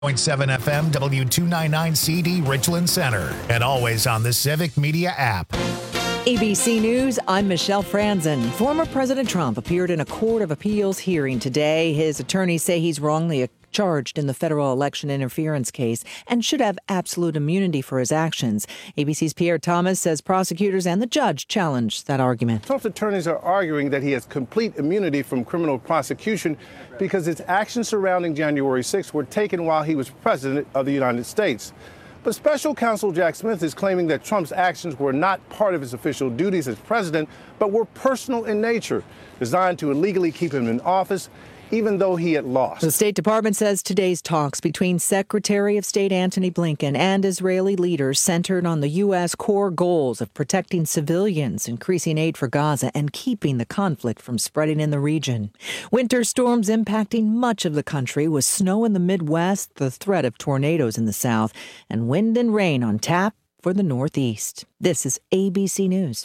.7 FM W299CD Richland Center, and always on the Civic Media app. ABC News, I'm Michelle Franzen. Former President Trump appeared in a Court of Appeals hearing today. His attorneys say he's wrongly charged in the federal election interference case and should have absolute immunity for his actions. ABC's Pierre Thomas says prosecutors and the judge challenged that argument. Trump's attorneys are arguing that he has complete immunity from criminal prosecution because his actions surrounding January 6th were taken while he was president of the United States. But special counsel Jack Smith is claiming that Trump's actions were not part of his official duties as president, but were personal in nature, designed to illegally keep him in office, even though he had lost. The State Department says today's talks between Secretary of State Antony Blinken and Israeli leaders centered on the U.S. core goals of protecting civilians, increasing aid for Gaza, and keeping the conflict from spreading in the region. Winter storms impacting much of the country, with snow in the Midwest, the threat of tornadoes in the South, and wind and rain on tap for the Northeast. This is ABC News.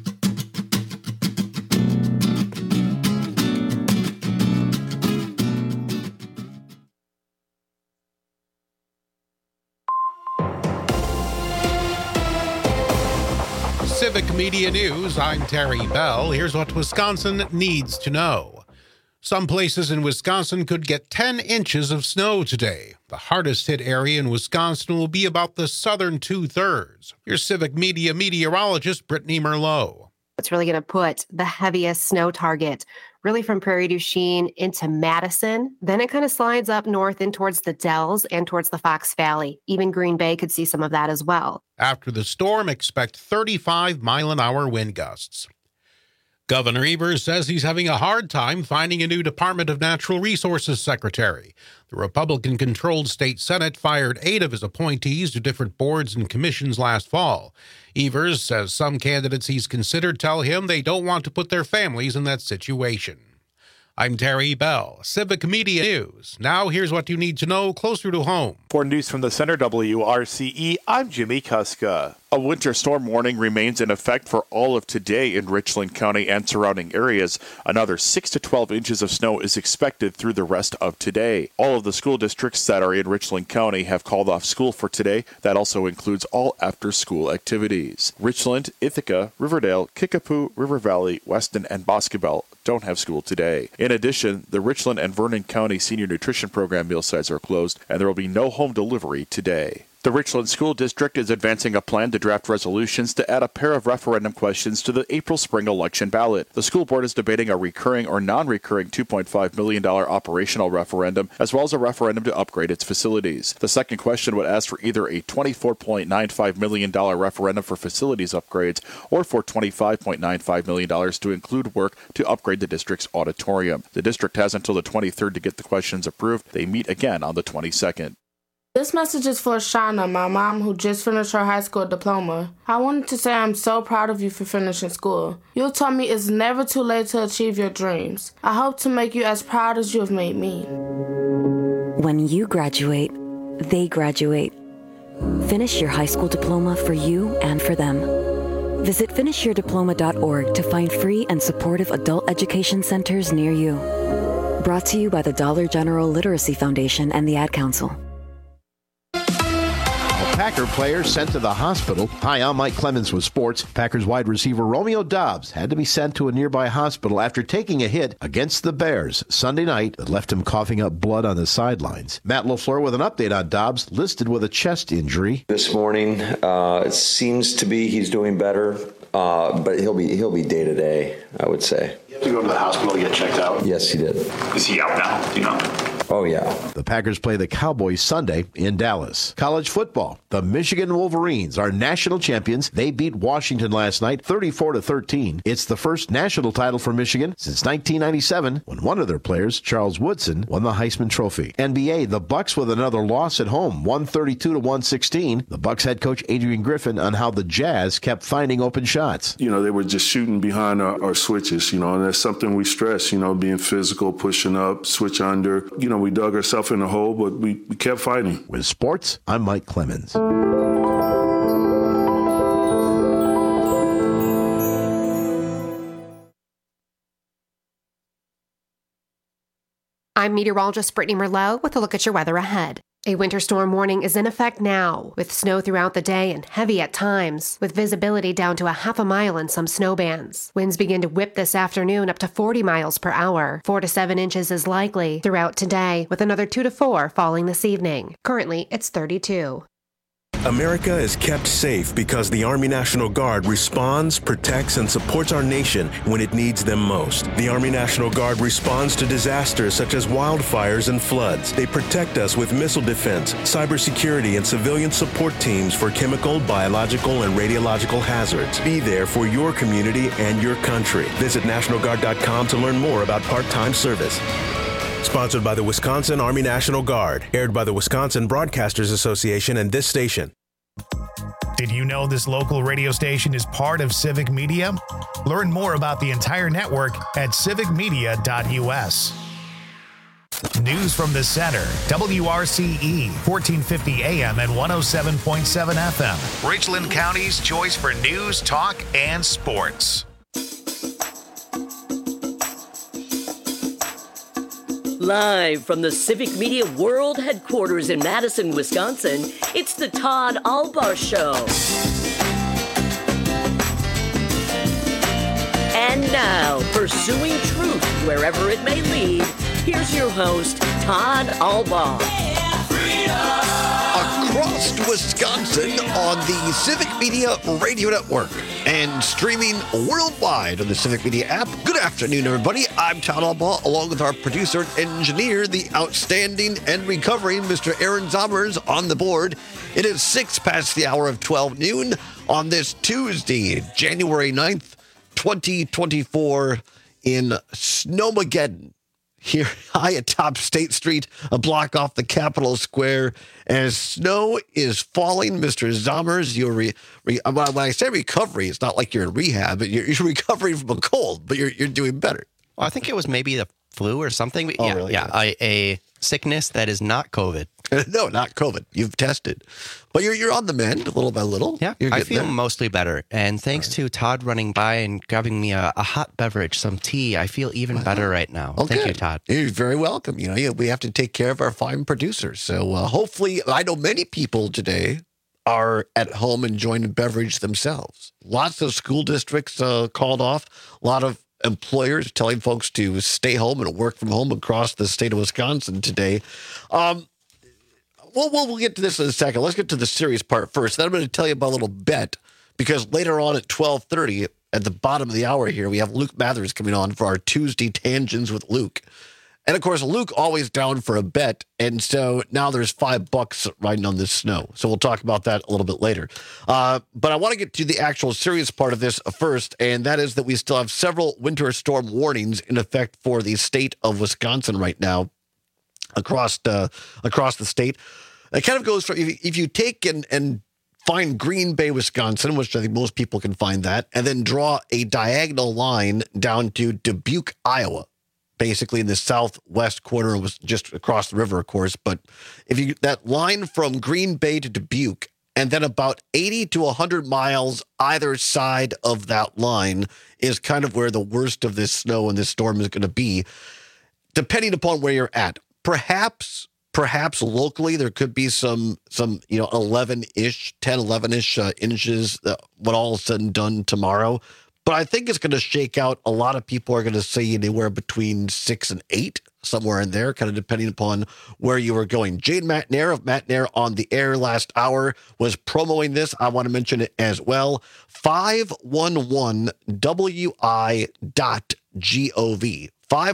Civic Media News, I'm Terry Bell. Here's what Wisconsin needs to know. Some places in Wisconsin could get 10 inches of snow today. The hardest hit area in Wisconsin will be about the southern two-thirds. Your Civic Media meteorologist, Brittany Merlot. It's really going to put the heaviest snow target really from Prairie du Chien into Madison. Then it kind of slides up north in towards the Dells and towards the Fox Valley. Even Green Bay could see some of that as well. After the storm, expect 35-mile-an-hour wind gusts. Governor Evers says he's having a hard time finding a new Department of Natural Resources secretary. The Republican-controlled state Senate fired 8 of his appointees to different boards and commissions last fall. Evers says some candidates he's considered tell him they don't want to put their families in that situation. I'm Terry Bell, Civic Media News. Now here's what you need to know closer to home. For news from the Center WRCE, I'm Jimmy Kuska. A winter storm warning remains in effect for all of today in Richland County and surrounding areas. Another 6 to 12 inches of snow is expected through the rest of today. All of the school districts that are in Richland County have called off school for today. That also includes all after-school activities. Richland, Ithaca, Riverdale, Kickapoo, River Valley, Weston, and Boscobel don't have school today. In addition, the Richland and Vernon County Senior Nutrition Program meal sites are closed, and there will be no home delivery today. The Richland School District is advancing a plan to draft resolutions to add a pair of referendum questions to the April spring election ballot. The school board is debating a recurring or non-recurring $2.5 million operational referendum, as well as a referendum to upgrade its facilities. The second question would ask for either a $24.95 million referendum for facilities upgrades or for $25.95 million to include work to upgrade the district's auditorium. The district has until the 23rd to get the questions approved. They meet again on the 22nd. This message is for Shauna, my mom, who just finished her high school diploma. I wanted to say I'm so proud of you for finishing school. You taught me it's never too late to achieve your dreams. I hope to make you as proud as you have made me. When you graduate, they graduate. Finish your high school diploma for you and for them. Visit finishyourdiploma.org to find free and supportive adult education centers near you. Brought to you by the Dollar General Literacy Foundation and the Ad Council. Packer player sent to the hospital. Hi, I'm Mike Clemens with sports. Packers wide receiver Romeo Doubs had to be sent to a nearby hospital after taking a hit against the Bears Sunday night that left him coughing up blood on the sidelines. Matt LaFleur with an update on Doubs, listed with a chest injury. This morning, it seems to be he's doing better, but he'll be day to day, I would say. You have to go to the hospital to get checked out? Yes, he did. Is he out now? Do you know? Oh, yeah. The Packers play the Cowboys Sunday in Dallas. College football. The Michigan Wolverines are national champions. They beat Washington last night, 34-13. It's the first national title for Michigan since 1997, when one of their players, Charles Woodson, won the Heisman Trophy. NBA, the Bucks with another loss at home, 132-116. The Bucks head coach Adrian Griffin on how the Jazz kept finding open shots. You know, they were just shooting behind our switches, you know, and that's something we stress, you know, being physical, pushing up, switch under. You know, we dug ourselves in a hole, but we kept fighting. With sports, I'm Mike Clemens. I'm meteorologist Brittany Merlot with a look at your weather ahead. A winter storm warning is in effect now, with snow throughout the day and heavy at times, with visibility down to a half a mile in some snow bands. Winds begin to whip this afternoon up to 40 miles per hour. 4 to 7 inches is likely throughout today, with another 2 to 4 falling this evening. Currently, it's 32. America is kept safe because the Army National Guard responds, protects, and supports our nation when it needs them most. The Army National Guard responds to disasters such as wildfires and floods. They protect us with missile defense, cybersecurity, and civilian support teams for chemical, biological, and radiological hazards. Be there for your community and your country. Visit NationalGuard.com to learn more about part-time service. Sponsored by the Wisconsin Army National Guard. Aired by the Wisconsin Broadcasters Association and this station. Did you know this local radio station is part of Civic Media? Learn more about the entire network at civicmedia.us. News from the center. WRCE, 1450 AM and 107.7 FM. Richland County's choice for news, talk, and sports. Live from the Civic Media World Headquarters in Madison, Wisconsin, it's the Todd Albar Show. And now, pursuing truth wherever it may lead, here's your host, Todd Albar. Across Wisconsin on the Civic Media Radio Network and streaming worldwide on the Civic Media app. Good afternoon, everybody. I'm Todd Albaugh, along with our producer and engineer, the outstanding and recovering Mr. Aaron Zommers on the board. It is 6 past the hour of 12 noon on this Tuesday, January 9th, 2024 in Snowmageddon. Here high atop State Street, a block off the Capitol Square, as snow is falling. Mr. Zommers, when I say recovery, it's not like you're in rehab, but you're recovering from a cold, but you're doing better. Well, I think it was maybe the flu or something. But really? Yeah, a sickness that is not COVID. No, not COVID. You've tested. But you're on the mend little by little. Yeah, I feel mostly better. And thanks to Todd running by and grabbing me a hot beverage, some tea, I feel even better right now. Oh, Thank good. you, Todd. You're very welcome. We have to take care of our fine producers. So hopefully, I know many people today are at home enjoying a beverage themselves. Lots of school districts called off. A lot of employers telling folks to stay home and work from home across the state of Wisconsin today. We'll get to this in a second. Let's get to the serious part first. Then I'm going to tell you about a little bet, because later on at 12:30, at the bottom of the hour here, we have Luke Mathers coming on for our Tuesday Tangents with Luke. And, of course, Luke always down for a bet, and so now there's $5 riding on this snow. So we'll talk about that a little bit later. But I want to get to the actual serious part of this first, and that is that we still have several winter storm warnings in effect for the state of Wisconsin right now across the state. It kind of goes from, if you take and find Green Bay, Wisconsin, which I think most people can find that, and then draw a diagonal line down to Dubuque, Iowa, basically in the southwest corner, was just across the river, of course. But that line from Green Bay to Dubuque, and then about 80 to 100 miles either side of that line is kind of where the worst of this snow and this storm is going to be, depending upon where you're at. Perhaps locally there could be some 11-ish inches when all is said and done tomorrow. But I think it's going to shake out. A lot of people are going to say anywhere between 6 and 8, somewhere in there, kind of depending upon where you are going. Jade Matnair of Matnair on the Air last hour was promoting this. I want to mention it as well. 511wi.gov.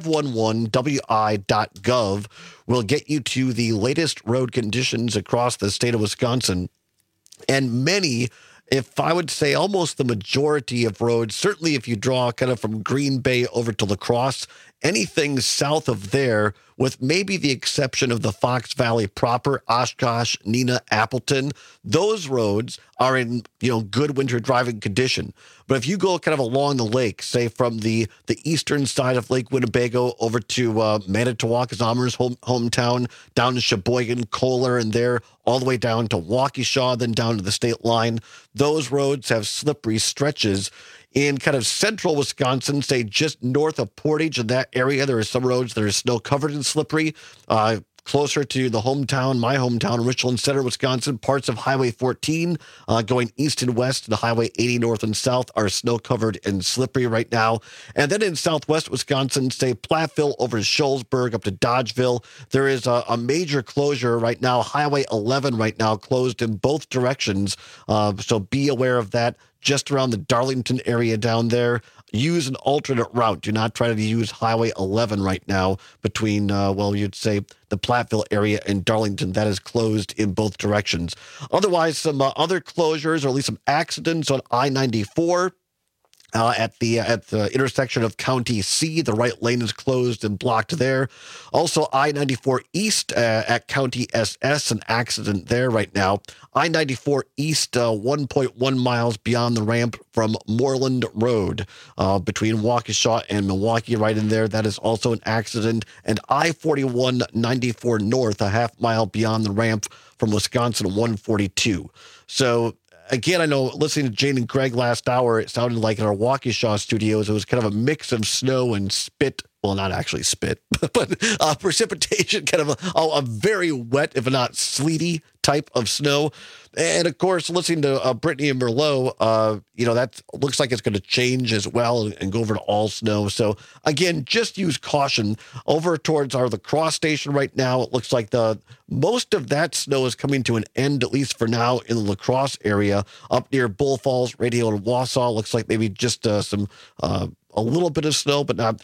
511wi.gov will get you to the latest road conditions across the state of Wisconsin. And many, if I would say almost the majority of roads, certainly if you draw kind of from Green Bay over to La Crosse, anything south of there, with maybe the exception of the Fox Valley proper, Oshkosh, Neenah, Appleton, those roads are in, good winter driving condition. But if you go kind of along the lake, say from the eastern side of Lake Winnebago over to Manitowoc, Zommers' hometown, down to Sheboygan, Kohler, and there, all the way down to Waukesha, then down to the state line, those roads have slippery stretches. In kind of central Wisconsin, say just north of Portage, in that area, there are some roads that are snow-covered and slippery. closer to the hometown, my hometown, Richland Center, Wisconsin, parts of Highway 14 going east and west to Highway 80 north and south are snow-covered and slippery right now. And then in southwest Wisconsin, say Platteville over to Shullsburg up to Dodgeville, there is a major closure right now. Highway 11 right now closed in both directions, so be aware of that. Just around the Darlington area down there. Use an alternate route. Do not try to use Highway 11 right now between, you'd say the Platteville area and Darlington. That is closed in both directions. Otherwise, some other closures, or at least some accidents on I-94. At the intersection of County C, the right lane is closed and blocked there. Also, I-94 East at County SS, an accident there right now. I-94 East, 1.1 miles beyond the ramp from Moreland Road between Waukesha and Milwaukee, right in there. That is also an accident. And I-41 94 North, a half mile beyond the ramp from Wisconsin 142. So, again, I know listening to Jane and Greg last hour, it sounded like in our Waukesha studios, it was kind of a mix of snow and spit. Well, not actually spit, but precipitation, kind of a very wet, if not sleety type of snow. And of course, listening to Brittany and Merlot, that looks like it's going to change as well and go over to all snow. So again, just use caution. Over towards our La Crosse station right now, it looks like most of that snow is coming to an end, at least for now, in the La Crosse area. Up near Bull Falls, Radio, and Wausau, looks like maybe just a little bit of snow, but not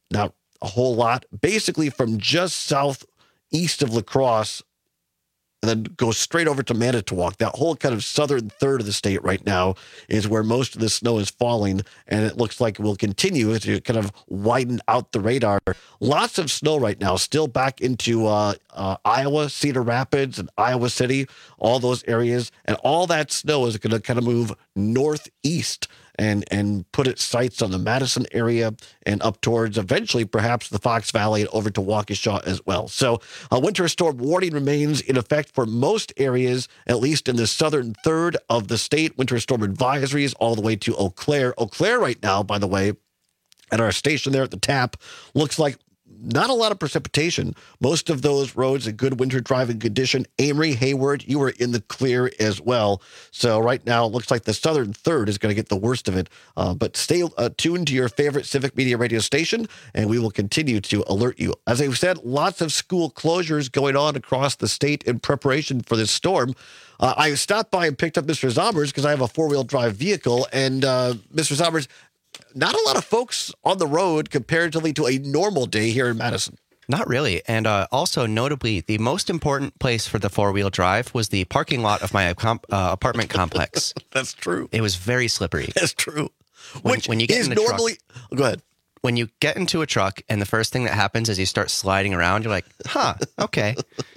a whole lot. Basically, from just southeast of La Crosse, and then go straight over to Manitowoc. That whole kind of southern third of the state right now is where most of the snow is falling, and it looks like it will continue to kind of widen out the radar. Lots of snow right now, still back into Iowa, Cedar Rapids, and Iowa City, all those areas, and all that snow is going to kind of move northeast and put its sights on the Madison area and up towards eventually perhaps the Fox Valley and over to Waukesha as well. So a winter storm warning remains in effect for most areas, at least in the southern third of the state. Winter storm advisories all the way to Eau Claire. Eau Claire right now, by the way, at our station there at the tap, looks like not a lot of precipitation. Most of those roads in good winter driving condition. Amory, Hayward, you are in the clear as well. So right now, it looks like the southern third is going to get the worst of it. But stay tuned to your favorite Civic Media radio station, and we will continue to alert you. As I've said, lots of school closures going on across the state in preparation for this storm. I stopped by and picked up Mr. Zommers because I have a four-wheel drive vehicle, and Mr. Zommers, not a lot of folks on the road comparatively to a normal day here in Madison. Not really. And also, notably, the most important place for the four-wheel drive was the parking lot of my apartment complex. That's true. It was very slippery. That's true. When you get in the normally... truck, go ahead. When you get into a truck and the first thing that happens is you start sliding around, you're like, okay.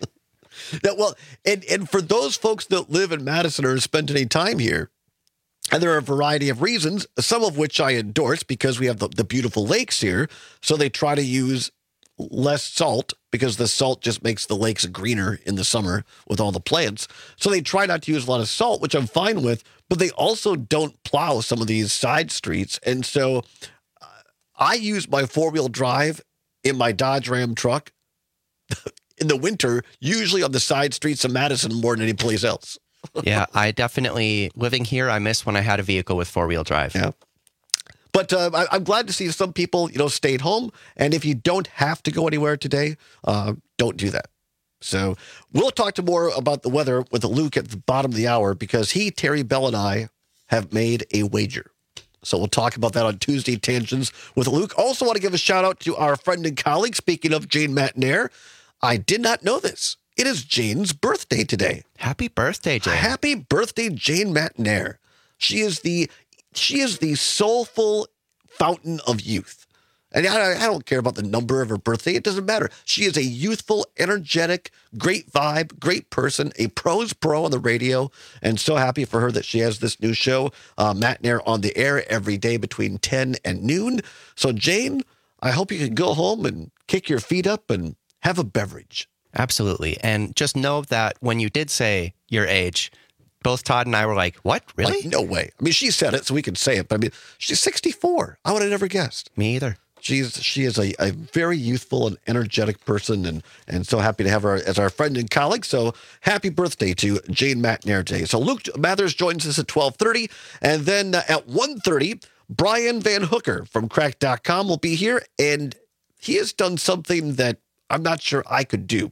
And for those folks that live in Madison or spend any time here, and there are a variety of reasons, some of which I endorse because we have the beautiful lakes here. So they try to use less salt because the salt just makes the lakes greener in the summer with all the plants. So they try not to use a lot of salt, which I'm fine with, but they also don't plow some of these side streets. And so I use my four-wheel drive in my Dodge Ram truck in the winter, usually on the side streets of Madison more than any place else. Yeah, I definitely, living here, I miss when I had a vehicle with four-wheel drive. Yeah. But I'm glad to see some people, stayed home. And if you don't have to go anywhere today, don't do that. So we'll talk more about the weather with Luke at the bottom of the hour because Terry Bell, and I have made a wager. So we'll talk about that on Tuesday Tangents with Luke. Also want to give a shout out to our friend and colleague, speaking of Jane Matnair. I did not know this. It is Jane's birthday today. Happy birthday, Jane. Happy birthday, Jane Matnair. She is the soulful fountain of youth. And I don't care about the number of her birthday. It doesn't matter. She is a youthful, energetic, great vibe, great person, a pro's pro on the radio. And so happy for her that she has this new show, Matnair on the Air, every day between 10 and noon. So, Jane, I hope you can go home and kick your feet up and have a beverage. Absolutely. And just know that when you did say your age, both Todd and I were like, what? Really? No way. I mean, she said it, so we can say it. But I mean, she's 64. I would have never guessed. Me either. She is a very youthful and energetic person, and so happy to have her as our friend and colleague. So happy birthday to Jane McNairty. So Luke Mathers joins us at 12:30, and then at 1:30, Brian Van Hooker from Cracked.com will be here, and he has done something that I'm not sure I could do.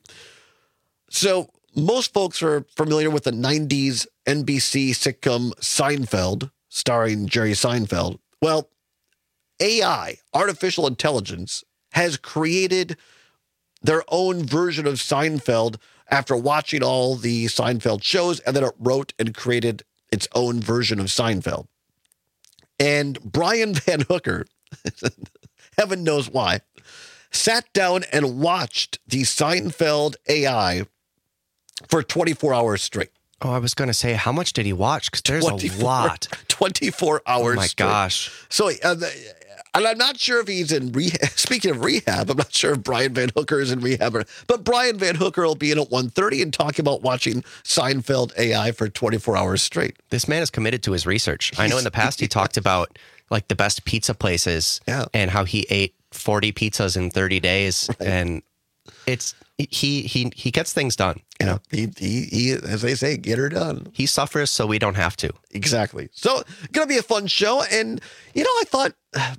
So most folks are familiar with the 90s NBC sitcom Seinfeld, starring Jerry Seinfeld. Well, AI, artificial intelligence, has created their own version of Seinfeld after watching all the Seinfeld shows, and then it wrote and created its own version of Seinfeld. And Brian Van Hooker, heaven knows why, sat down and watched the Seinfeld AI for 24 hours straight. Oh, I was going to say, how much did he watch? Because there's a lot. 24 hours Oh, my straight. gosh. So, and I'm not sure if he's in rehab. Speaking of rehab, I'm not sure if Brian Van Hooker is in rehab. But Brian Van Hooker will be in at 1:30 and talk about watching Seinfeld AI for 24 hours straight. This man is committed to his research. I know in the past he talked about like the best pizza places and how he ate 40 pizzas in 30 days. Right. And it's he gets things done. You know, he as they say, get her done. He suffers so we don't have to. Exactly. So gonna be a fun show. And I thought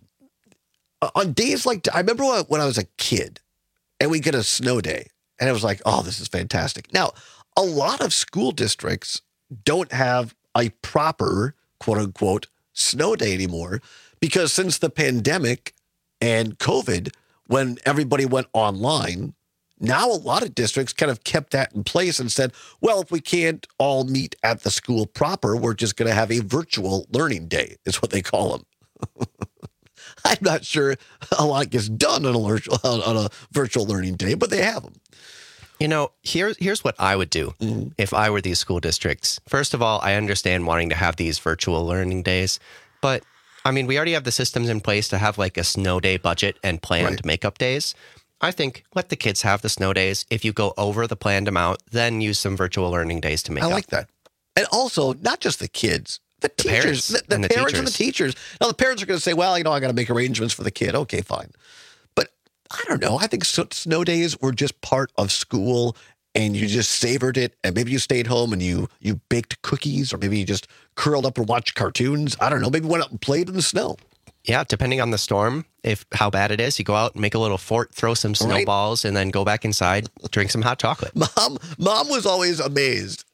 on days like I remember when I was a kid and we get a snow day and it was like, oh, this is fantastic. Now, a lot of school districts don't have a proper quote unquote snow day anymore because since the pandemic and COVID, when everybody went online, now a lot of districts kind of kept that in place and said, well, if we can't all meet at the school proper, we're just going to have a virtual learning day, is what they call them. I'm not sure a lot gets done on a virtual learning day, but they have them. Here's what I would do if I were these school districts. First of all, I understand wanting to have these virtual learning days, but I mean, we already have the systems in place to have like a snow day budget and planned makeup days. I think let the kids have the snow days. If you go over the planned amount, then use some virtual learning days to make up. I like that. And also, not just the kids, the teachers, the parents and the teachers. Now, the parents are going to say, well, I got to make arrangements for the kid. Okay, fine. But I don't know. I think snow days were just part of school and you just savored it. And maybe you stayed home and you baked cookies, or maybe you just curled up and watched cartoons. I don't know. Maybe went out and played in the snow. Yeah, depending on the storm, how bad it is, you go out and make a little fort, throw some snowballs, and then go back inside, drink some hot chocolate. Mom was always amazed.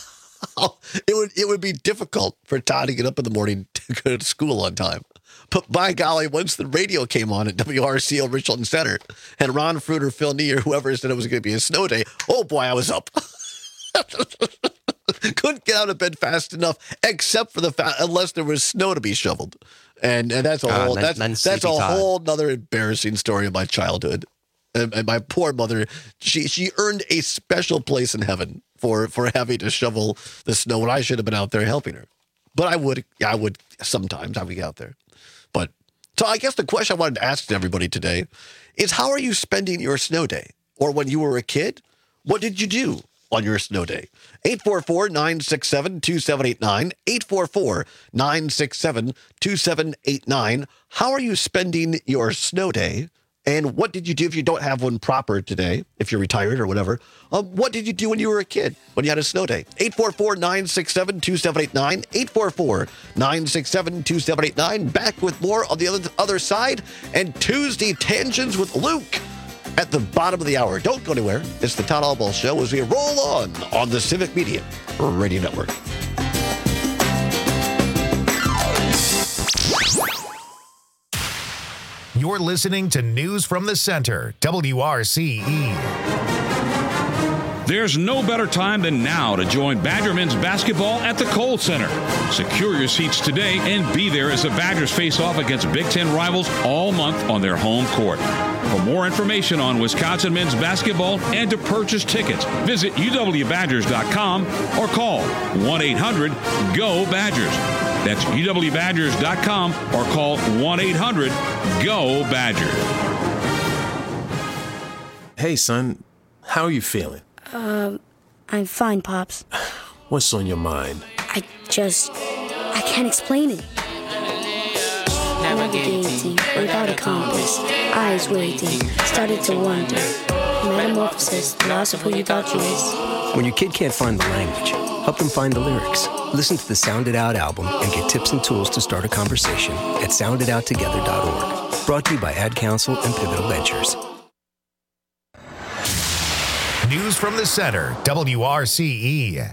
It would be difficult for Todd to get up in the morning to go to school on time. But by golly, once the radio came on at WRCO Richland Center, and Ron Fruiter, Phil Nee, or whoever said it was going to be a snow day, oh boy, I was up. Couldn't get out of bed fast enough, except for unless there was snow to be shoveled. And that's a whole that's a whole other embarrassing story of my childhood. And my poor mother, she earned a special place in heaven for having to shovel the snow when I should have been out there helping her. But I would sometimes I would get out there. But so I guess the question I wanted to ask to everybody today is, how are you spending your snow day? Or when you were a kid, what did you do on your snow day? 844-967-2789. 844-967-2789. How are you spending your snow day? And what did you do if you don't have one proper today, if you're retired or whatever? What did you do when you were a kid, when you had a snow day? 844-967-2789. 844-967-2789. Back with more on the other side. And Tuesday Tangents with Luke at the bottom of the hour. Don't go anywhere. It's the Todd Albaugh Show as we roll on the Civic Media Radio Network. You're listening to News from the Center, WRCE. There's no better time than now to join Badger men's basketball at the Kohl Center. Secure your seats today and be there as the Badgers face off against Big Ten rivals all month on their home court. For more information on Wisconsin men's basketball and to purchase tickets, visit uwbadgers.com or call 1-800-GO-BADGERS. That's uwbadgers.com or call 1-800-GO-BADGERS. Hey, son, how are you feeling? I'm fine, Pops. What's on your mind? I can't explain it. navigating without a compass, eyes waiting, started to wonder. Metamorphosis, the loss of who you thought you was. When your kid can't find the language, help them find the lyrics. Listen to the Sound It Out album and get tips and tools to start a conversation at sounditouttogether.org. Brought to you by Ad Council and Pivotal Ventures. News from the center, WRCE.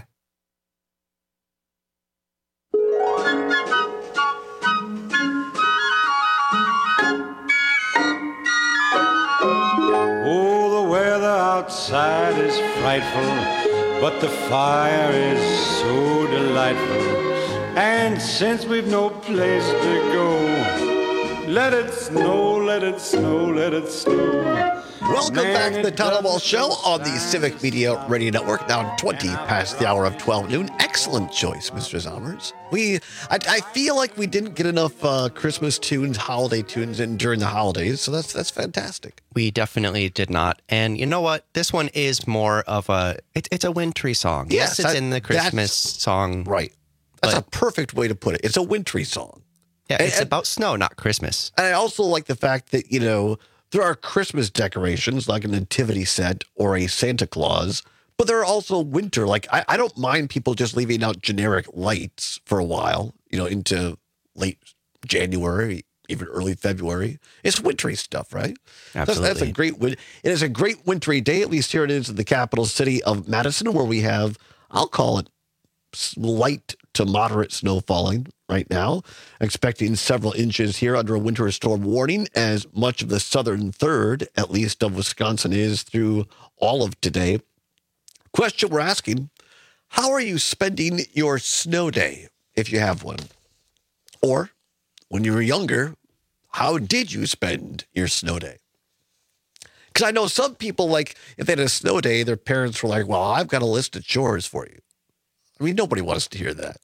Oh, the weather outside is frightful, but the fire is so delightful. And since we've no place to go, let it snow, let it snow, let it snow. Welcome back to the Todd Albaugh Show on the Civic Media Radio Network. Now 20 past the hour of 12 noon. Excellent choice, Mr. Zommers. I feel like we didn't get enough Christmas tunes, holiday tunes in during the holidays, so that's fantastic. We definitely did not. And you know what? This one is more of it's a wintry song. Yes, it's in the Christmas song. Right. That's a perfect way to put it. It's a wintry song. Yeah, it's about snow, not Christmas. And I also like the fact that, there are Christmas decorations like a nativity set or a Santa Claus, but there are also winter. Like, I don't mind people just leaving out generic lights for a while, into late January, even early February. It's wintry stuff, right? Absolutely. That's a great it is a great wintry day. At least here it is in the capital city of Madison, where we have, I'll call it, light to moderate snow falling right now. Expecting several inches here under a winter storm warning, as much of the southern third, at least, of Wisconsin is through all of today. Question we're asking: how are you spending your snow day, if you have one? Or, when you were younger, how did you spend your snow day? Because I know some people, like, if they had a snow day, their parents were like, well, I've got a list of chores for you. I mean, nobody wants to hear that.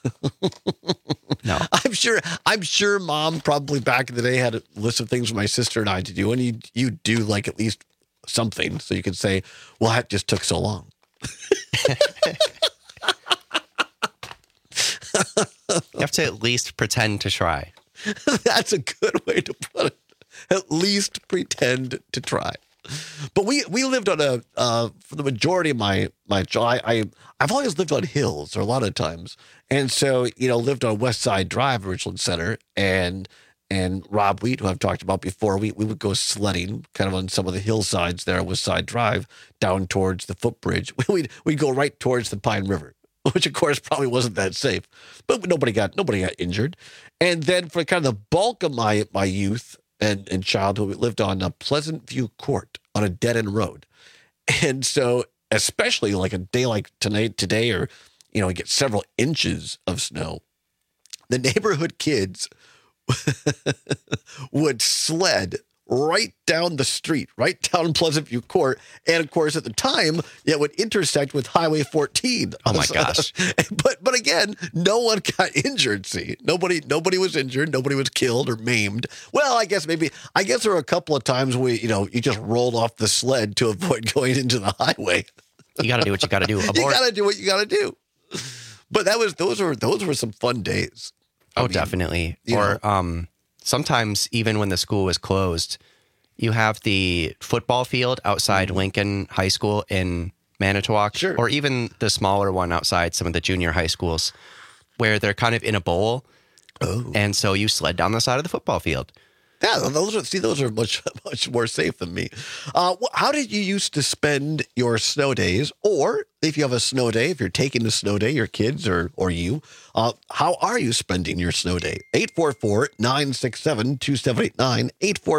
No. I'm sure mom probably back in the day had a list of things for my sister and I to do, and you do like at least something, so you could say, well, that just took so long. You have to at least pretend to try. That's a good way to put it. At least pretend to try. But we lived on for the majority of my I've always lived on hills, or a lot of times. And so, lived on West Side Drive, Richland Center, and Rob Wheat, who I've talked about before, we would go sledding kind of on some of the hillsides there on West Side Drive down towards the footbridge. We'd go right towards the Pine River, which of course probably wasn't that safe, but nobody got injured. And then for kind of the bulk of my youth and childhood, we lived on a Pleasant View Court on a dead-end road. And so, especially like a day like today, or, we get several inches of snow, the neighborhood kids would sled right down the street, right down Pleasant View Court. And of course, at the time, it would intersect with Highway 14. Oh my gosh. But again, no one got injured, see. Nobody was injured. Nobody was killed or maimed. Well, I guess there were a couple of times where, you just rolled off the sled to avoid going into the highway. You got to do what you got to do. You got to do what you got to do. But those were some fun days. Definitely. Or sometimes even when the school was closed, you have the football field outside Lincoln High School in Manitowoc, or even the smaller one outside some of the junior high schools, where they're kind of in a bowl. Oh. And so you sled down the side of the football field. Yeah, those are much more safe than me. How did you used to spend your snow days? Or if you have a snow day, if you're taking a snow day, your kids or you, how are you spending your snow day? 844-967-2789,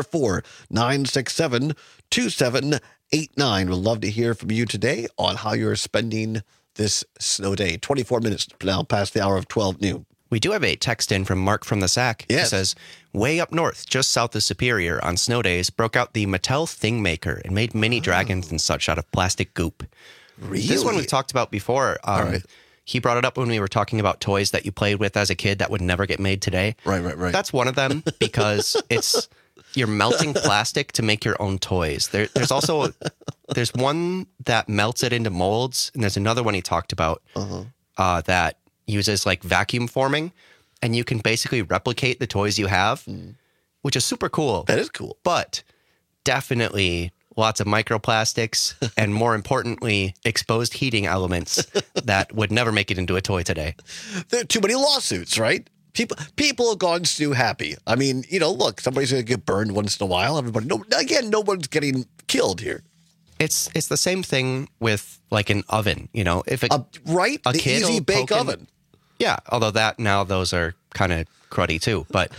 844-967-2789. We'd love to hear from you today on how you're spending this snow day. 24 minutes now past the hour of 12 noon. We do have a text in from Mark from the Sac. Yes. He says, way up north, just south of Superior, on snow days, broke out the Mattel Thingmaker and made mini dragons and such out of plastic goop. Really? This one we've talked about before. Right. He brought it up when we were talking about toys that you played with as a kid that would never get made today. Right. That's one of them, because you're melting plastic to make your own toys. There's also there's one that melts it into molds, and there's another one he talked about that uses like vacuum forming, and you can basically replicate the toys you have, which is super cool. That is cool. But definitely lots of microplastics and, more importantly, exposed heating elements that would never make it into a toy today. There are too many lawsuits, right? People have gone too happy. I mean, look, somebody's going to get burned once in a while. No one's getting killed here. It's the same thing with like an oven, if the kid easy bake oven. Yeah, although those are kind of cruddy too. But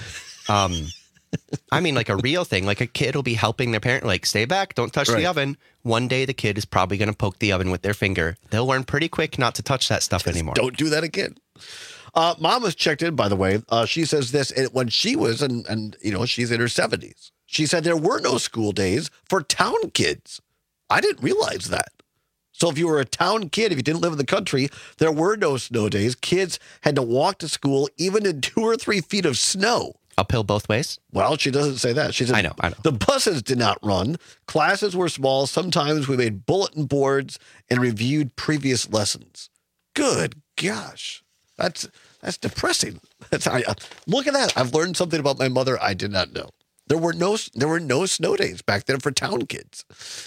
I mean, like a real thing, like a kid will be helping their parent, like, stay back, don't touch the oven. One day the kid is probably going to poke the oven with their finger. They'll learn pretty quick not to touch that stuff anymore. Don't do that again. Mama's checked in, by the way. She says this, when she was, and she's in her 70s. She said there were no school days for town kids. I didn't realize that. So if you were a town kid, if you didn't live in the country, there were no snow days. Kids had to walk to school even in 2 or 3 feet of snow. Uphill both ways? Well, she doesn't say that. She says, I know. The buses did not run. Classes were small. Sometimes we made bulletin boards and reviewed previous lessons. Good gosh. That's depressing. Look at that. I've learned something about my mother I did not know. There were no snow days back then for town kids.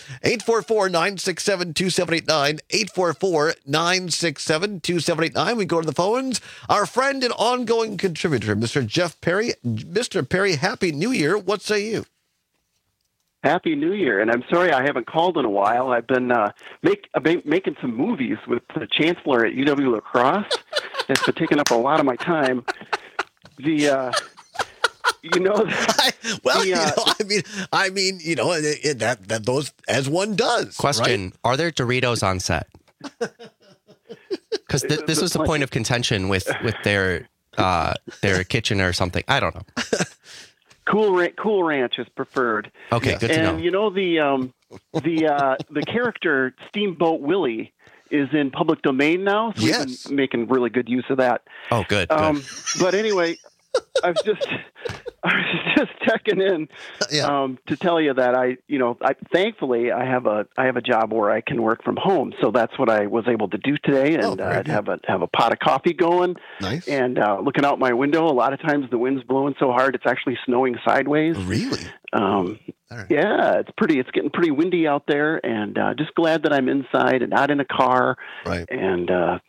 844-967-2789. 844-967-2789. We go to the phones. Our friend and ongoing contributor, Mr. Jeff Perry. Mr. Perry, Happy New Year. What say you? Happy New Year. And I'm sorry I haven't called in a while. I've been making some movies with the chancellor at UW La Crosse. It's been taking up a lot of my time. Those as one does. Question: right? Are there Doritos on set? Because this was the point of contention with their kitchen or something. I don't know. Cool Ranch is preferred. Okay, good to know. And the character Steamboat Willie is in public domain now. So we've been making really good use of that. Oh, good. But anyway, I was just checking in to tell you that I thankfully I have a job where I can work from home, so that's what I was able to do today, and have a pot of coffee going. Nice. And looking out my window, a lot of times the wind's blowing so hard it's actually snowing sideways. Really? Right. Yeah, it's getting pretty windy out there, and just glad that I'm inside and not in a car. Right. And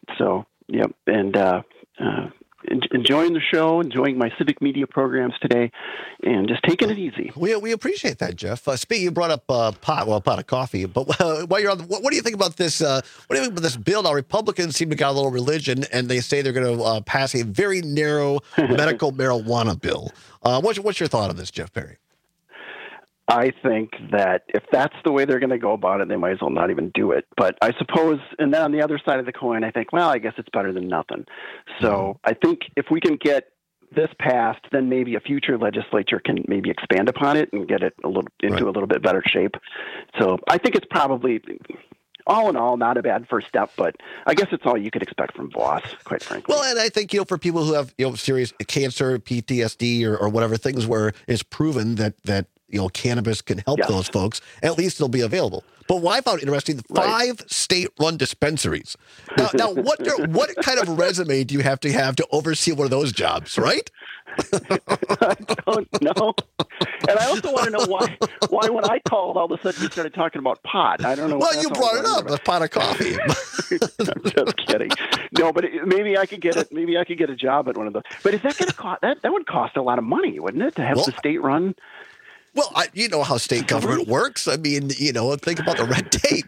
enjoying the show, enjoying my civic media programs today, and just taking it easy. We appreciate that, Jeff. Speaking, you brought up a pot of coffee, but while you're on, what do you think about this? What do you think about this bill? Now, Republicans seem to got a little religion, and they say they're going to pass a very narrow medical marijuana bill. What's your thought on this, Jeff Perry? I think that if that's the way they're going to go about it, they might as well not even do it. But I suppose, and then on the other side of the coin, I think, well, I guess it's better than nothing. So I think if we can get this passed, then maybe a future legislature can maybe expand upon it and get it a little bit better shape. So I think it's probably, all in all, not a bad first step, but I guess it's all you could expect from Voss, quite frankly. Well, and I think, for people who have, serious cancer, PTSD, or whatever, things where it's proven that cannabis can help those folks, at least it'll be available. But what I found interesting, 5 state-run dispensaries. Now what kind of resume do you have to oversee one of those jobs, right? I don't know. And I also want to know why when I called, all of a sudden you started talking about pot. I don't know. Well, you brought it up, a pot of coffee. I'm just kidding. No, but maybe I could get it. Maybe I could get a job at one of those. But is that going to cost? That would cost a lot of money, wouldn't it, to have the state run? Well, you know how state government works. I mean, think about the red tape.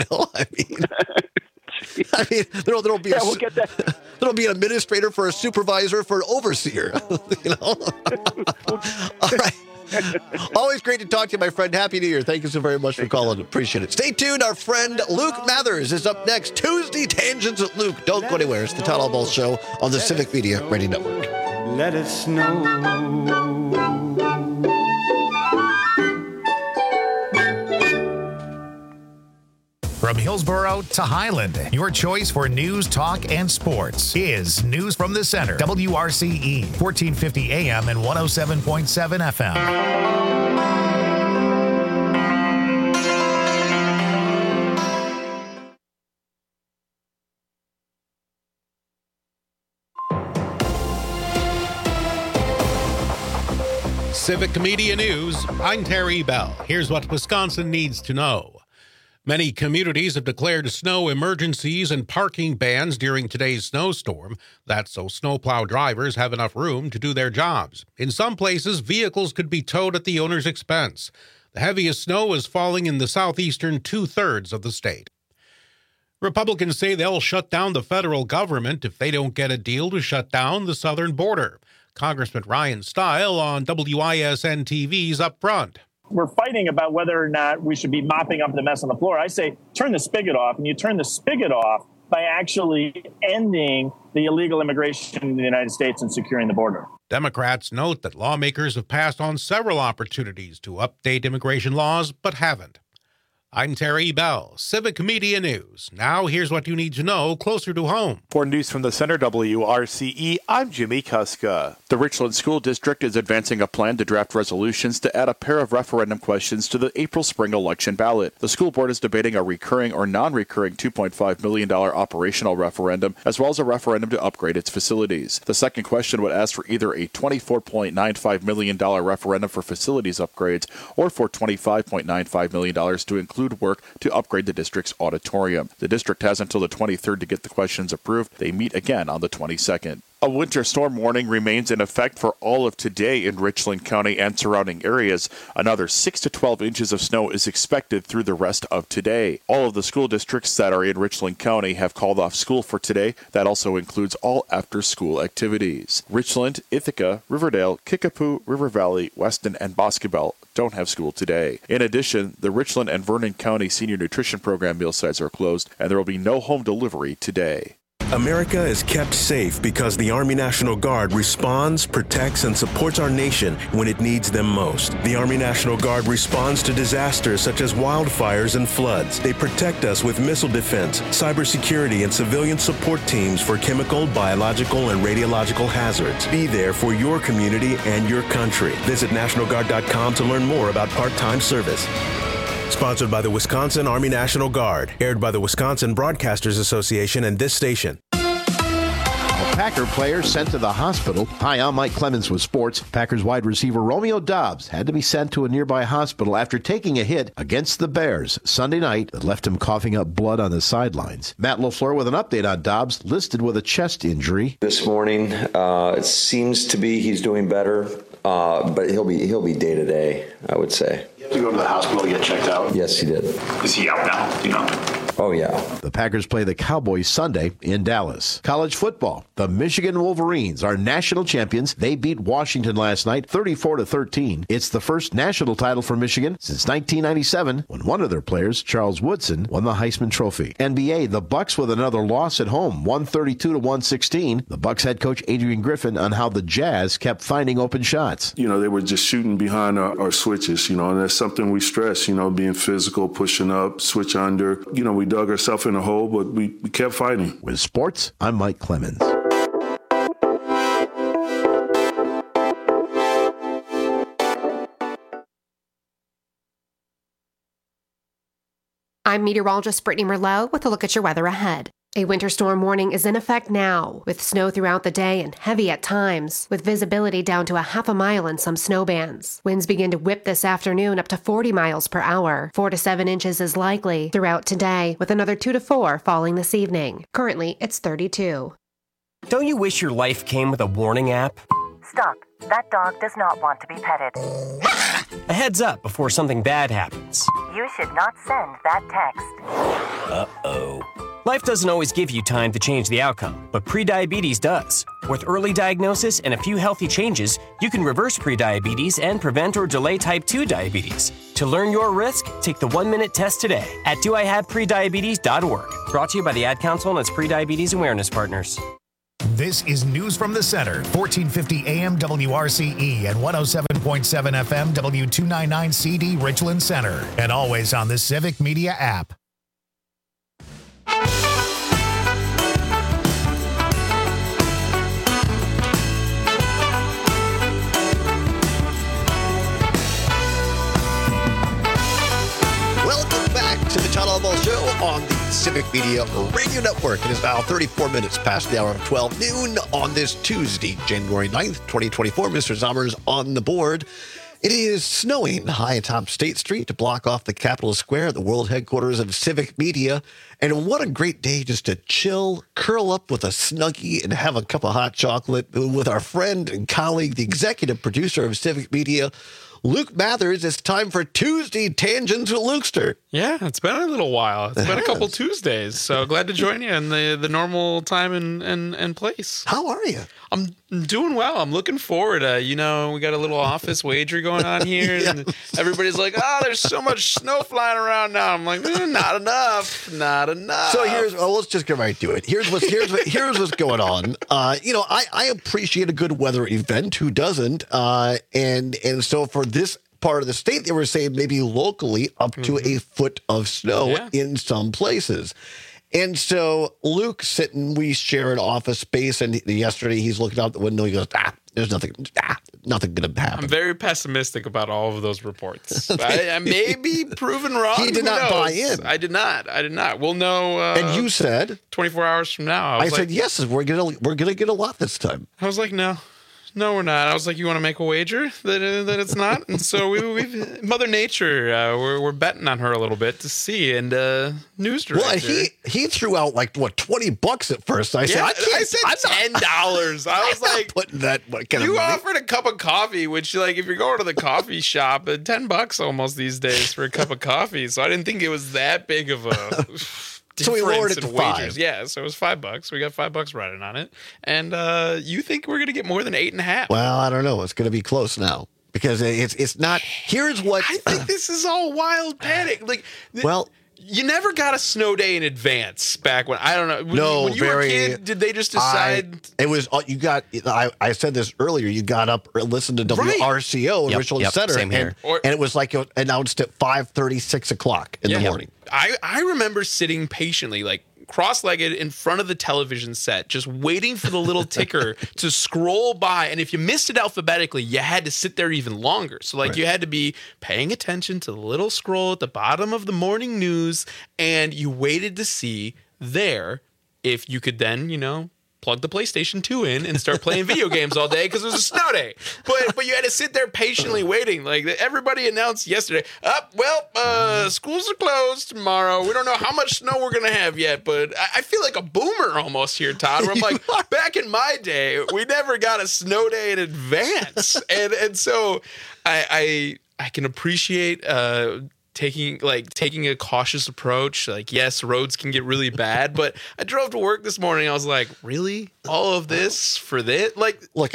There'll be there'll be an administrator for a supervisor for an overseer. All right. Always great to talk to you, my friend. Happy New Year. Thank you so very much for calling. Appreciate it. Stay tuned. Our friend Luke Mathers is up next. Tuesday Tangents with Luke. Don't go anywhere. It's the Todd Albaugh Show on the Civic Media Radio Network. Let it snow. From Hillsborough to Highland, your choice for news, talk, and sports is News from the Center. WRCE, 1450 AM and 107.7 FM. Civic Media News, I'm Terry Bell. Here's what Wisconsin needs to know. Many communities have declared snow emergencies and parking bans during today's snowstorm. That's so snowplow drivers have enough room to do their jobs. In some places, vehicles could be towed at the owner's expense. The heaviest snow is falling in the southeastern two-thirds of the state. Republicans say they'll shut down the federal government if they don't get a deal to shut down the southern border. Congressman Ryan Stile on WISN TV's Up Front. We're fighting about whether or not we should be mopping up the mess on the floor. I say turn the spigot off, and you turn the spigot off by actually ending the illegal immigration in the United States and securing the border. Democrats note that lawmakers have passed on several opportunities to update immigration laws, but haven't. I'm Terry Bell, Civic Media News. Now here's what you need to know closer to home. For news from the Center WRCE, I'm Jimmy Kuska. The Richland School District is advancing a plan to draft resolutions to add a pair of referendum questions to the April spring election ballot. The school board is debating a recurring or non-recurring $2.5 million operational referendum, as well as a referendum to upgrade its facilities. The second question would ask for either a $24.95 million referendum for facilities upgrades or for $25.95 million to include work to upgrade the district's auditorium. The district has until the 23rd to get the questions approved. They meet again on the 22nd. A winter storm warning remains in effect for all of today in Richland County and surrounding areas. Another 6 to 12 inches of snow is expected through the rest of today. All of the school districts that are in Richland County have called off school for today. That also includes all after-school activities. Richland, Ithaca, Riverdale, Kickapoo, River Valley, Weston, and Boscobel don't have school today. In addition, the Richland and Vernon County Senior Nutrition Program meal sites are closed, and there will be no home delivery today. America is kept safe because the Army National Guard responds, protects, and supports our nation when it needs them most. The Army National Guard responds to disasters such as wildfires and floods. They protect us with missile defense, cybersecurity, and civilian support teams for chemical, biological, and radiological hazards. Be there for your community and your country. Visit NationalGuard.com to learn more about part-time service. Sponsored by the Wisconsin Army National Guard. Aired by the Wisconsin Broadcasters Association and this station. A Packer player sent to the hospital. Hi, I'm Mike Clemens with sports. Packers wide receiver Romeo Doubs had to be sent to a nearby hospital after taking a hit against the Bears Sunday night that left him coughing up blood on the sidelines. Matt LaFleur with an update on Doubs, listed with a chest injury. This morning, it seems to be he's doing better, but he'll be day to day, I would say. To go to the hospital to get checked out? Yes, he did. Is he out now? Do you know? Oh, yeah. The Packers play the Cowboys Sunday in Dallas. College football. The Michigan Wolverines are national champions. They beat Washington last night, 34-13. It's the first national title for Michigan since 1997, when one of their players, Charles Woodson, won the Heisman Trophy. NBA, the Bucks with another loss at home, 132-116. The Bucks head coach Adrian Griffin on how the Jazz kept finding open shots. You know, they were just shooting behind our switches, and that's something we stress, being physical, pushing up, switch under. We dug ourselves in a hole, but we kept fighting. With sports, I'm Mike Clemens. I'm meteorologist Brittany Merlot with a look at your weather ahead. A winter storm warning is in effect now, with snow throughout the day and heavy at times, with visibility down to a half a mile in some snow bands. Winds begin to whip this afternoon up to 40 miles per hour. 4 to 7 inches is likely throughout today, with another 2 to 4 falling this evening. Currently, it's 32. Don't you wish your life came with a warning app? Stop. That dog does not want to be petted. A heads up before something bad happens. You should not send that text. Uh-oh. Life doesn't always give you time to change the outcome, but prediabetes does. With early diagnosis and a few healthy changes, you can reverse prediabetes and prevent or delay type 2 diabetes. To learn your risk, take the 1-minute test today at doihaveprediabetes.org. Brought to you by the Ad Council and its prediabetes awareness partners. This is News from the Center, 1450 AM WRCE and 107.7 FM W299 CD Richland Center, and always on the Civic Media app. Welcome back to the Todd Albaugh Show on the Civic Media Radio Network. It is now 34 minutes past the hour of 12 noon on this Tuesday, January 9th, 2024. Mr. Zommers on the board. It is snowing high atop State Street to block off the Capitol Square, the world headquarters of Civic Media. And what a great day just to chill, curl up with a Snuggie, and have a cup of hot chocolate with our friend and colleague, the executive producer of Civic Media, Luke Mathers. It's time for Tuesday Tangents with Lukester. Yeah, it's been a little while. It's been a couple Tuesdays, so glad to join you in the normal time and place. How are you? I'm doing well. I'm looking forward. We got a little office wager going on here, and everybody's like, "Oh, there's so much snow flying around now." I'm like, "Not enough. So let's just get right to it. Here's what's going on. I appreciate a good weather event. Who doesn't? And so for this part of the state, they were saying maybe locally up to a foot of snow in some places. And so Luke sitting, we share an office space, and yesterday he's looking out the window. He goes, there's nothing going to happen. I'm very pessimistic about all of those reports. I may be proven wrong. He did not buy in. I did not. We'll know. And you said 24 hours from now. I said yes. We're gonna get a lot this time. I was like, no, we're not. I was like, you want to make a wager that it's not? And so we've Mother Nature. We're betting on her a little bit to see. And news director. Well, he threw out like $20 at first. I said $10. I was like, putting that kind you of money. offered a cup of coffee, which like if you're going to the coffee shop, $10 almost these days for a cup of coffee. So I didn't think it was that big of a. So we lowered it to $5. Yeah, so it was $5. We got $5 riding on it. And you think we're going to get more than 8.5? Well, I don't know. It's going to be close now because it's not. Here's what I think this is all wild panic. You never got a snow day in advance back when I don't know. When you were a kid, did they just decide? It was you got. I said this earlier. You got up, listened to WRCO in Richland Center, same here. And it was like it announced at 5:30, 6 o'clock in the morning. I remember sitting patiently, like cross-legged in front of the television set, just waiting for the little ticker to scroll by. And if you missed it alphabetically, you had to sit there even longer. So you had to be paying attention to the little scroll at the bottom of the morning news, and you waited to see there if you could then, plug the PlayStation 2 in and start playing video games all day because it was a snow day. But you had to sit there patiently waiting. Like everybody announced yesterday, schools are closed tomorrow. We don't know how much snow we're going to have yet, but I feel like a boomer almost here, Todd, where I'm like, back in my day, we never got a snow day in advance. And so I can appreciate taking a cautious approach. Like, yes, roads can get really bad, but I drove to work this morning. I was like, really? All of this for this? Like, look,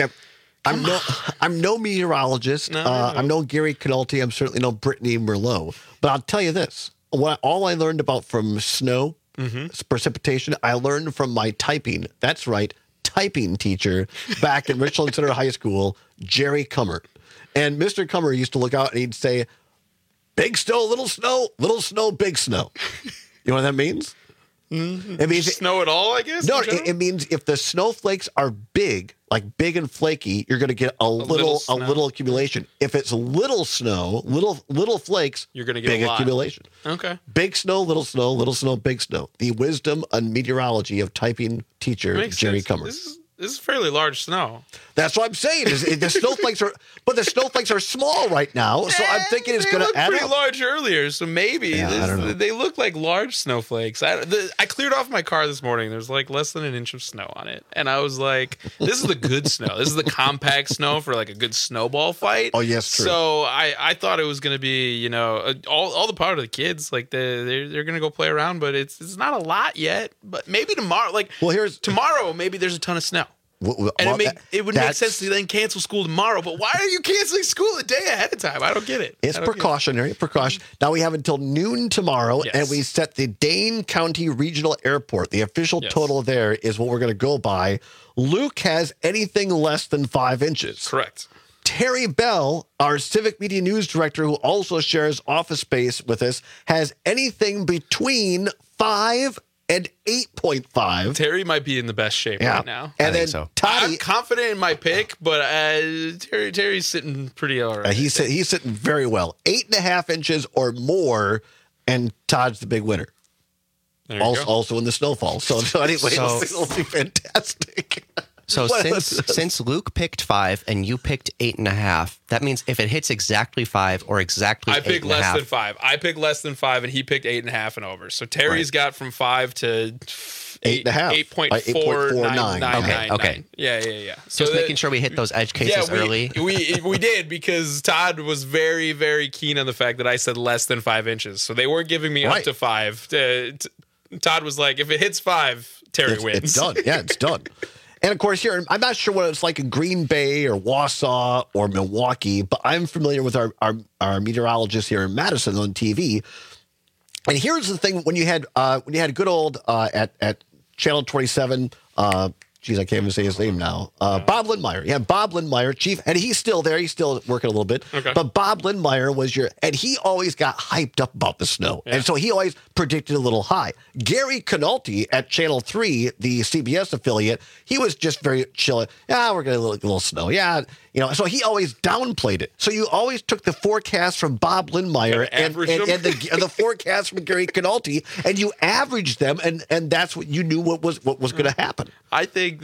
I'm no meteorologist. I'm no Gary Canolti. I'm certainly no Brittany Merlot. But I'll tell you this: all I learned about from snow, precipitation, I learned from my typing. That's right, typing teacher back in Richland Center High School, Jerry Cummer. And Mr. Cummer used to look out and he'd say, "Big snow, little snow, big snow." You know what that means? Mm-hmm. It means snow at all, I guess? No, it means if the snowflakes are big, like big and flaky, you're going to get a little accumulation. If it's little snow, little flakes, you're going to get big a lot. accumulation. Okay. Big snow, little snow, big snow. The wisdom and meteorology of typing teacher Jerry Cummer. This is fairly large snow. That's what I'm saying. The snowflakes are small right now, so I'm thinking it's going to add pretty up. large earlier, so maybe I don't know. They look like large snowflakes. I cleared off my car this morning. There's like less than an inch of snow on it, and I was like, "This is the good snow. This is the compact snow for like a good snowball fight." Oh yes, true. So I thought it was going to be all the part of the kids, like they're going to go play around, but it's not a lot yet. But maybe tomorrow, tomorrow, maybe there's a ton of snow. And it would make sense to then cancel school tomorrow. But why are you canceling school a day ahead of time? I don't get it. It's precautionary. Now we have until noon tomorrow, and we set the Dane County Regional Airport. The official total there is what we're going to go by. Luke has anything less than 5 inches. Correct. Terry Bell, our Civic Media News Director, who also shares office space with us, has anything between 5 and 8.5. Terry might be in the best shape right now. And then Toddy, I'm confident in my pick, but Terry's sitting pretty all right. He's sitting very well. 8.5 inches or more, and Todd's the big winner. Also in the snowfall. So anyway, it'll be fantastic. So since Luke picked 5 and you picked 8.5, that means if it hits exactly 5 or exactly 8.5. I picked less than 5. I picked less than 5, and he picked 8.5 and over. So Terry's got from 5 to 8.5. 8.499. Okay. Yeah. So just making sure we hit those edge cases early. We did, because Todd was very, very keen on the fact that I said less than 5 inches. So they weren't giving me up to 5. Todd was like, if it hits 5, Terry wins. It's done. Yeah, it's done. And of course, here, I'm not sure what it's like in Green Bay or Wausau or Milwaukee, but I'm familiar with our meteorologist here in Madison on TV. And here's the thing: when you had good old at Channel 27, I can't even say his name now. Bob Lindmeier. Yeah, Bob Lindmeier, chief, and he's still there. He's still working a little bit. Okay. But Bob Lindmeier was and he always got hyped up about the snow. Yeah. And so he always predicted a little high. Gary Canalti at Channel 3, the CBS affiliate, he was just very chill. Yeah, we're going to get a little snow. Yeah. So he always downplayed it. So you always took the forecast from Bob Lindmeier and the forecast from Gary Canalti, and you averaged them, and that's what you knew what was going to happen. I think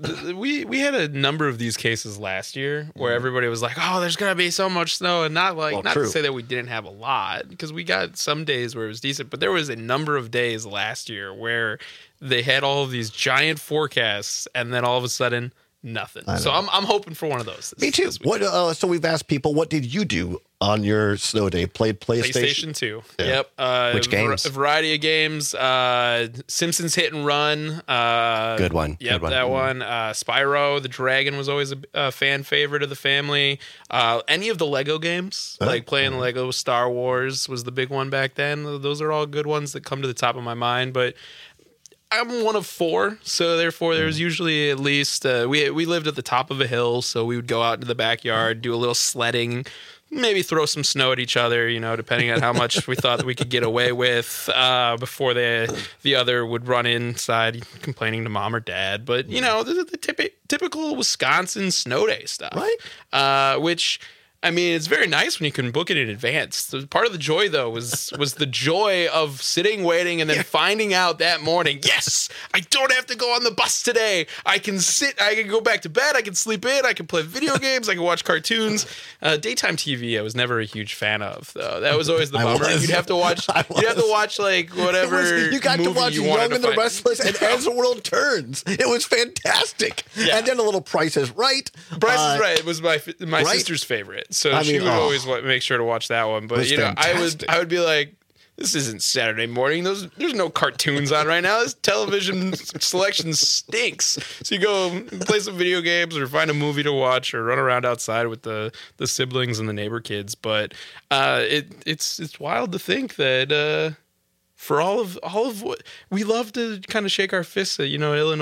we had a number of these cases last year where everybody was like, "Oh, there's gonna be so much snow," and not to say that we didn't have a lot, because we got some days where it was decent, but there was a number of days last year where they had all of these giant forecasts, and then all of a sudden, nothing. So I'm hoping for one of those. Me too. So we've asked people, what did you do on your snow day? Played PlayStation 2. Yeah. Yep. Which games? A variety of games. Simpsons Hit and Run. Good one. Yep, Good one. that one. Spyro the Dragon was always a fan favorite of the family. Any of the Lego games, like playing Lego Star Wars was the big one back then. Those are all good ones that come to the top of my mind, but I'm one of 4, so therefore there's usually at least we lived at the top of a hill, so we would go out into the backyard, do a little sledding, maybe throw some snow at each other, depending on how much we thought that we could get away with before the other would run inside complaining to mom or dad. But the typical Wisconsin snow day stuff, right? Which, I mean, it's very nice when you can book it in advance. So part of the joy, though, was the joy of sitting, waiting, and then finding out that morning, yes, I don't have to go on the bus today. I can go back to bed, I can sleep in, I can play video games, I can watch cartoons. Daytime TV, I was never a huge fan of, though. That was always the bummer. You'd have to watch like whatever. You got to watch Young and the Restless and As the World Turns. It was fantastic. Yeah. And then a little Price is Right. Price is Right. It was my sister's favorite. So she would always make sure to watch that one. But I would be like, this isn't Saturday morning. There's no cartoons on right now. This television selection stinks. So you go play some video games or find a movie to watch or run around outside with the siblings and the neighbor kids. But it's wild to think that for all of what we love to kind of shake our fists at,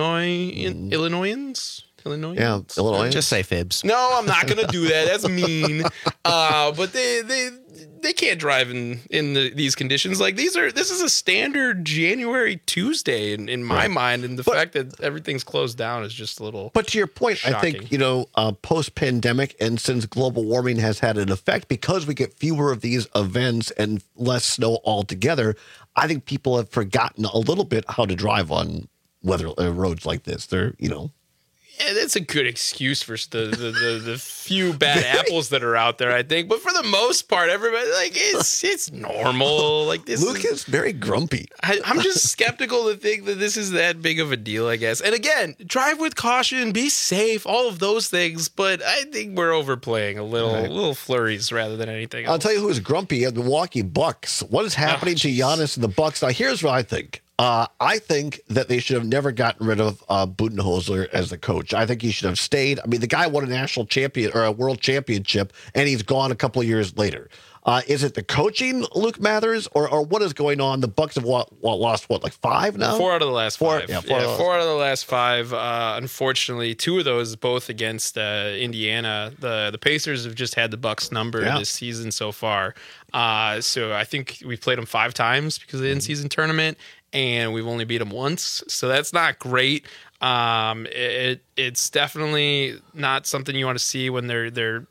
Illinoisans. Yeah, Illinois. Just say fibs. No, I'm not going to do that. That's mean. But they can't drive in these conditions. Like this is a standard January Tuesday in my mind, and the fact that everything's closed down is just a little. But to your point, shocking. I think post-pandemic and since global warming has had an effect, because we get fewer of these events and less snow altogether, I think people have forgotten a little bit how to drive on roads like this. They're Yeah, that's a good excuse for the few bad apples that are out there, I think. But for the most part, everybody it's normal. Like Luke is very grumpy. I'm just skeptical to think that this is that big of a deal, I guess. And again, drive with caution, be safe, all of those things. But I think we're overplaying a little flurries rather than anything else. I'll tell you who is grumpy: the Milwaukee Bucks. What is happening to Giannis and the Bucks? Now, here's what I think. I think that they should have never gotten rid of Budenholzer as the coach. I think he should have stayed. I mean, the guy won a national champion or a world championship, and he's gone a couple of years later. Is it the coaching, Luke Mathers, or what is going on? The Bucks have lost like 5 now? 4 out of the last 5. Yeah, 4 out of the last 5. Unfortunately, 2 of those both against Indiana. The Pacers have just had the Bucks number this season so far. So I think we've played them 5 times because of the in-season tournament, and we've only beat them once. So that's not great. It's definitely not something you want to see when they're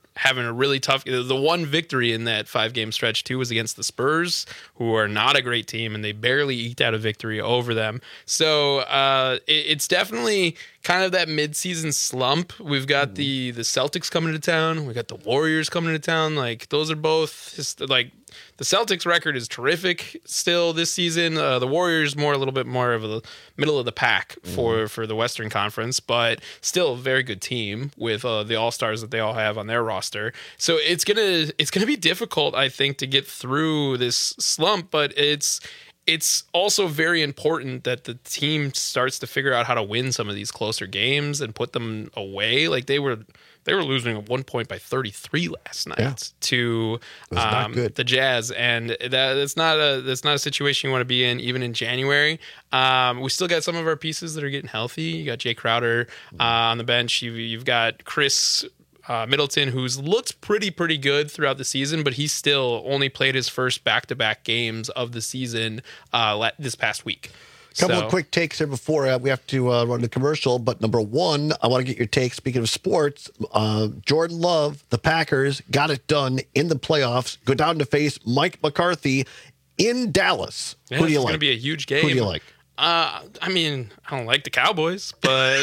having a really tough. The one victory in that 5-game stretch too was against the Spurs, who are not a great team, and they barely eked out a victory over them. So it's definitely kind of that midseason slump. We've got the Celtics coming to town. We got the Warriors coming to town. Like those are both just, like, the Celtics record is terrific still this season. The Warriors a little bit more of a middle of the pack for the Western Conference, but still a very good team with the All-Stars that they all have on their roster. So it's gonna be difficult, I think, to get through this slump, but it's also very important that the team starts to figure out how to win some of these closer games and put them away. Like they were losing at 1 point by 33 last night to the Jazz, and that's not a situation you want to be in even in January. We still got some of our pieces that are getting healthy. You got Jay Crowder on the bench. You've got Chris Middleton, who's looked pretty good throughout the season, but he's still only played his first back-to-back games of the season this past week. Couple of quick takes here before we have to run the commercial. But number one, I want to get your take. Speaking of sports, Jordan Love, the Packers, got it done in the playoffs. Go down to face Mike McCarthy in Dallas. Yeah, Who do you like? It's going to be a huge game. Who do you like? I mean, I don't like the Cowboys, but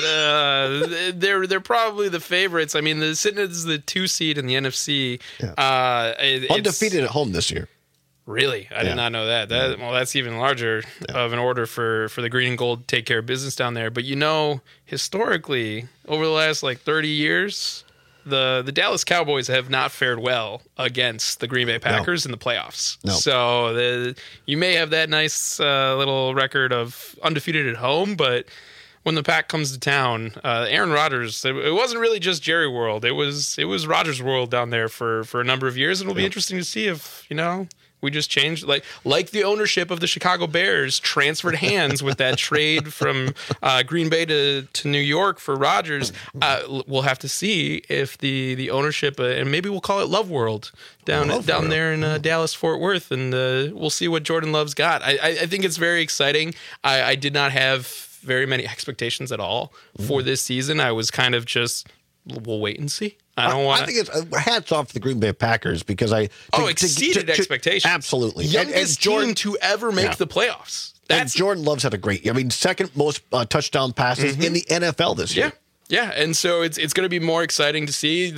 they're probably the favorites. I mean, sitting as the 2 seed in the NFC. Undefeated at home this year. Really? I did not know that. That's even larger of an order for the green and gold take care of business down there. But historically, over the last 30 years, the Dallas Cowboys have not fared well against the Green Bay Packers in the playoffs. No. So you may have that nice little record of undefeated at home, but when the Pack comes to town, Aaron Rodgers, it wasn't really just Jerry World. It was Rodgers World down there for a number of years. And it'll be interesting to see if, we just changed, like the ownership of the Chicago Bears transferred hands with that trade from Green Bay to New York for Rodgers. We'll have to see if the ownership, and maybe we'll call it Love World down there in Dallas, Fort Worth, and we'll see what Jordan Love's got. I think it's very exciting. I did not have very many expectations at all for this season. I was kind of just, we'll wait and see. I think it's hats off to the Green Bay Packers because exceeded expectations. Absolutely. Youngest team to ever make the playoffs. Jordan Love's had a great year. I mean, second most touchdown passes in the NFL this year. Yeah, and so it's going to be more exciting to see.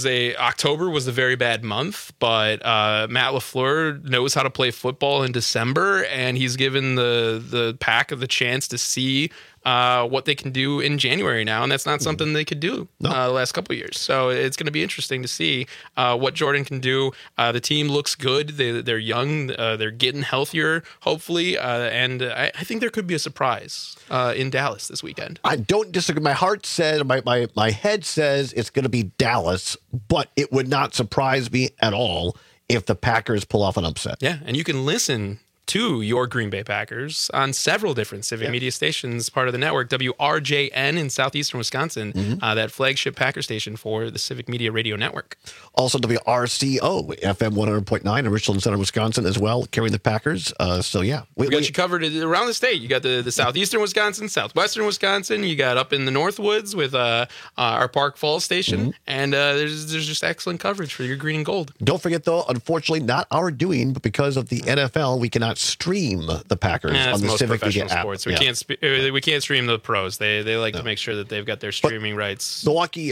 October was a very bad month, but Matt LaFleur knows how to play football in December, and he's given the Pack the chance to see what they can do in January now, and that's not something they could do the last couple of years. So it's going to be interesting to see what Jordan can do. The team looks good. They're young. They're getting healthier, hopefully, and I think there could be a surprise in Dallas this weekend. I don't disagree. My heart says, my head says it's going to be Dallas, but it would not surprise me at all if the Packers pull off an upset. Yeah, and you can listen to your Green Bay Packers on several different Civic Media stations, part of the network, WRJN in southeastern Wisconsin, that flagship Packer station for the Civic Media Radio Network. Also WRCO, FM 100.9 in Richland Center, Wisconsin as well, carrying the Packers. We got you covered around the state. You got the southeastern Wisconsin, southwestern Wisconsin. You got up in the Northwoods with our Park Falls station. And there's just excellent coverage for your green and gold. Don't forget, though, unfortunately, not our doing, but because of the NFL, we cannot stream the Packers on the Civic Media app. Sports. We can't stream the pros. They like to make sure that they've got their streaming rights.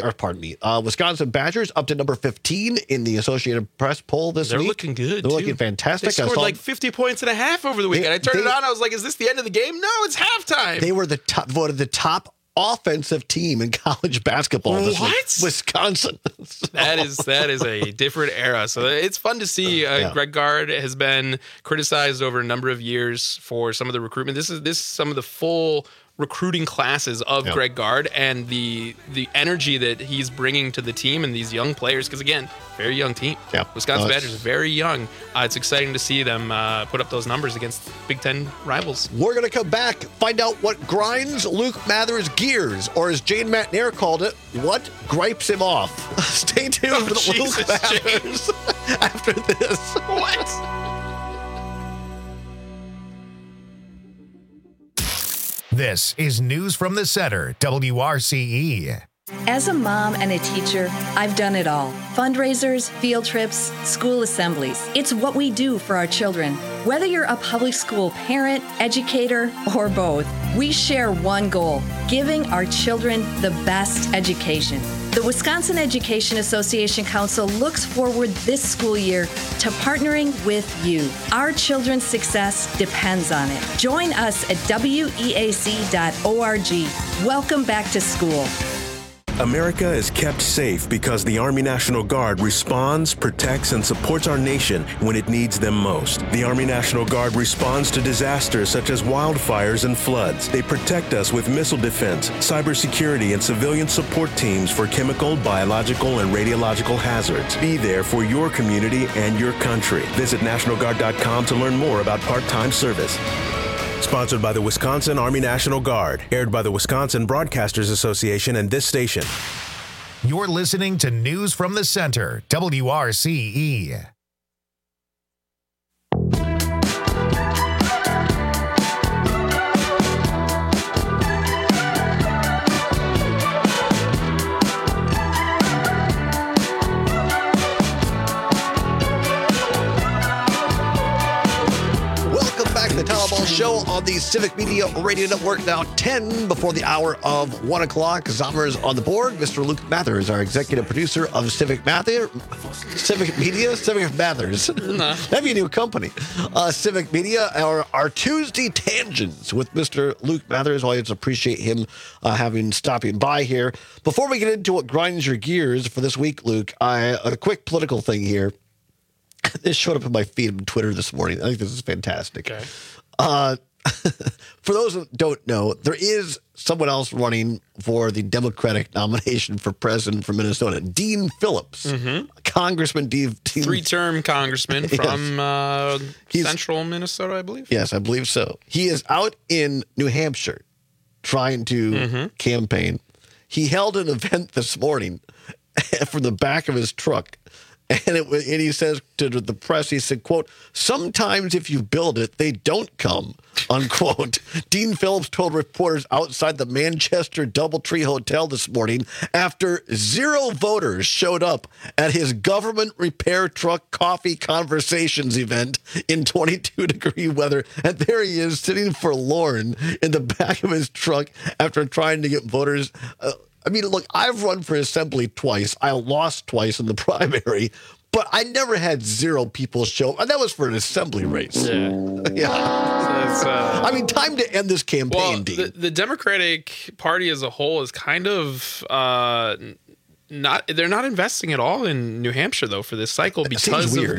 Wisconsin Badgers up to number 15 in the Associated Press poll this week. They're looking good. They're looking fantastic. They scored 50 points and a half over the weekend. I turned it on. I was like, is this the end of the game? No, it's halftime. They were voted the top offensive team in college basketball this week. Wisconsin. That is a different era. So it's fun to see. Greg Gard has been criticized over a number of years for some of the recruitment. This is some of the full recruiting classes of Greg Gard and the energy that he's bringing to the team and these young players. Because again, very young team. Wisconsin Badgers are very young. It's exciting to see them put up those numbers against Big Ten rivals. We're going to come back, find out what grinds Luke Mathers' gears, or as Jane McNair called it, what gripes him off. Stay tuned for the Luke Mathers after this. What? This is News from the Center, WRCE. As a mom and a teacher, I've done it all. Fundraisers, field trips, school assemblies. It's what we do for our children. Whether you're a public school parent, educator, or both, we share one goal: giving our children the best education. The Wisconsin Education Association Council looks forward this school year to partnering with you. Our children's success depends on it. Join us at weac.org. Welcome back to school. America is kept safe because the Army National Guard responds, protects, and supports our nation when it needs them most. The Army National Guard responds to disasters such as wildfires and floods. They protect us with missile defense, cybersecurity, and civilian support teams for chemical, biological, and radiological hazards. Be there for your community and your country. Visit NationalGuard.com to learn more about part-time service. Sponsored by the Wisconsin Army National Guard. Aired by the Wisconsin Broadcasters Association and this station. You're listening to News from the Center, WRCE. The Tyler Ball Show on the Civic Media Radio Network, now 10 before the hour of 1 o'clock. Zommers on the board. Mr. Luke Mathers, our executive producer of Civic Media. That'd be a new company. Civic Media, our Tuesday Tangents with Mr. Luke Mathers. Always appreciate him stopping by here. Before we get into what grinds your gears for this week, Luke, a quick political thing here. This showed up in my feed on Twitter this morning. I think this is fantastic. Okay. For those who don't know, there is someone else running for the Democratic nomination for president for Minnesota, Dean Phillips. Congressman Dean. Three-term congressman from central Minnesota, I believe. Yes, I believe so. He is out in New Hampshire trying to campaign. He held an event this morning from the back of his truck. And he says to the press, he said, quote, "Sometimes if you build it, they don't come," unquote. Dean Phillips told reporters outside the Manchester Doubletree Hotel this morning after 0 voters showed up at his government repair truck coffee conversations event in 22-degree weather. And there he is sitting forlorn in the back of his truck after trying to get voters. I mean, look, I've run for assembly twice. I lost twice in the primary, but I never had 0 people show up. And that was for an assembly race. Yeah. I mean, time to end this campaign, Dean. The Democratic Party as a whole is kind of they're not investing at all in New Hampshire, though, for this cycle because of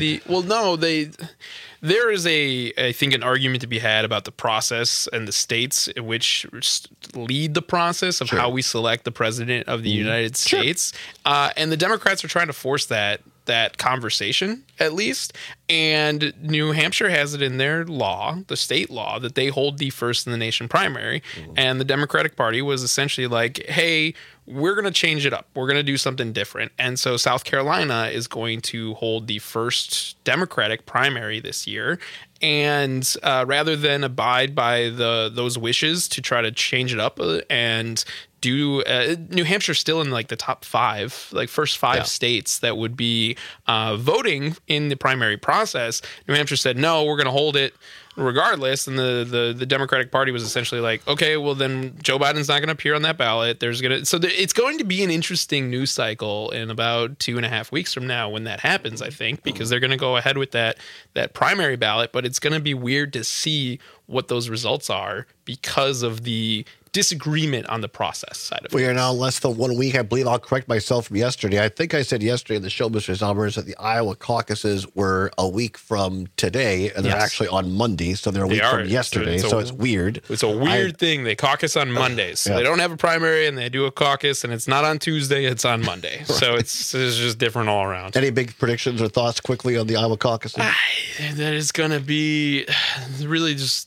there is I think an argument to be had about the process and the states in which lead the process of how we select the president of the United States. And the Democrats are trying to force that conversation, at least. And New Hampshire has it in their law, the state law, that they hold the first in the nation primary. And the Democratic Party was essentially like, hey, we're going to change it up. We're going to do something different. And so South Carolina is going to hold the first Democratic primary this year. And rather than abide by those wishes to try to change it up and do New Hampshire's still in like the top 5, like first 5 states that would be voting in the primary process. New Hampshire said, no, we're going to hold it regardless. And the Democratic Party was essentially like, okay, well then Joe Biden's not going to appear on that ballot. It's going to be an interesting news cycle in about 2.5 weeks from now when that happens, I think, because they're going to go ahead with that primary ballot, but it's going to be weird to see what those results are because of the disagreement on the process side of it. We are now less than 1 week. I believe I'll correct myself from yesterday. I think I said yesterday in the show, Mr. Zommers, that the Iowa caucuses were a week from today, and they're actually on Monday, so they're a week from yesterday, so it's weird. It's a weird thing. They caucus on Mondays. So they don't have a primary, and they do a caucus, and it's not on Tuesday, it's on Monday. Right. So it's just different all around. Any big predictions or thoughts quickly on the Iowa caucuses? That is going to be really just...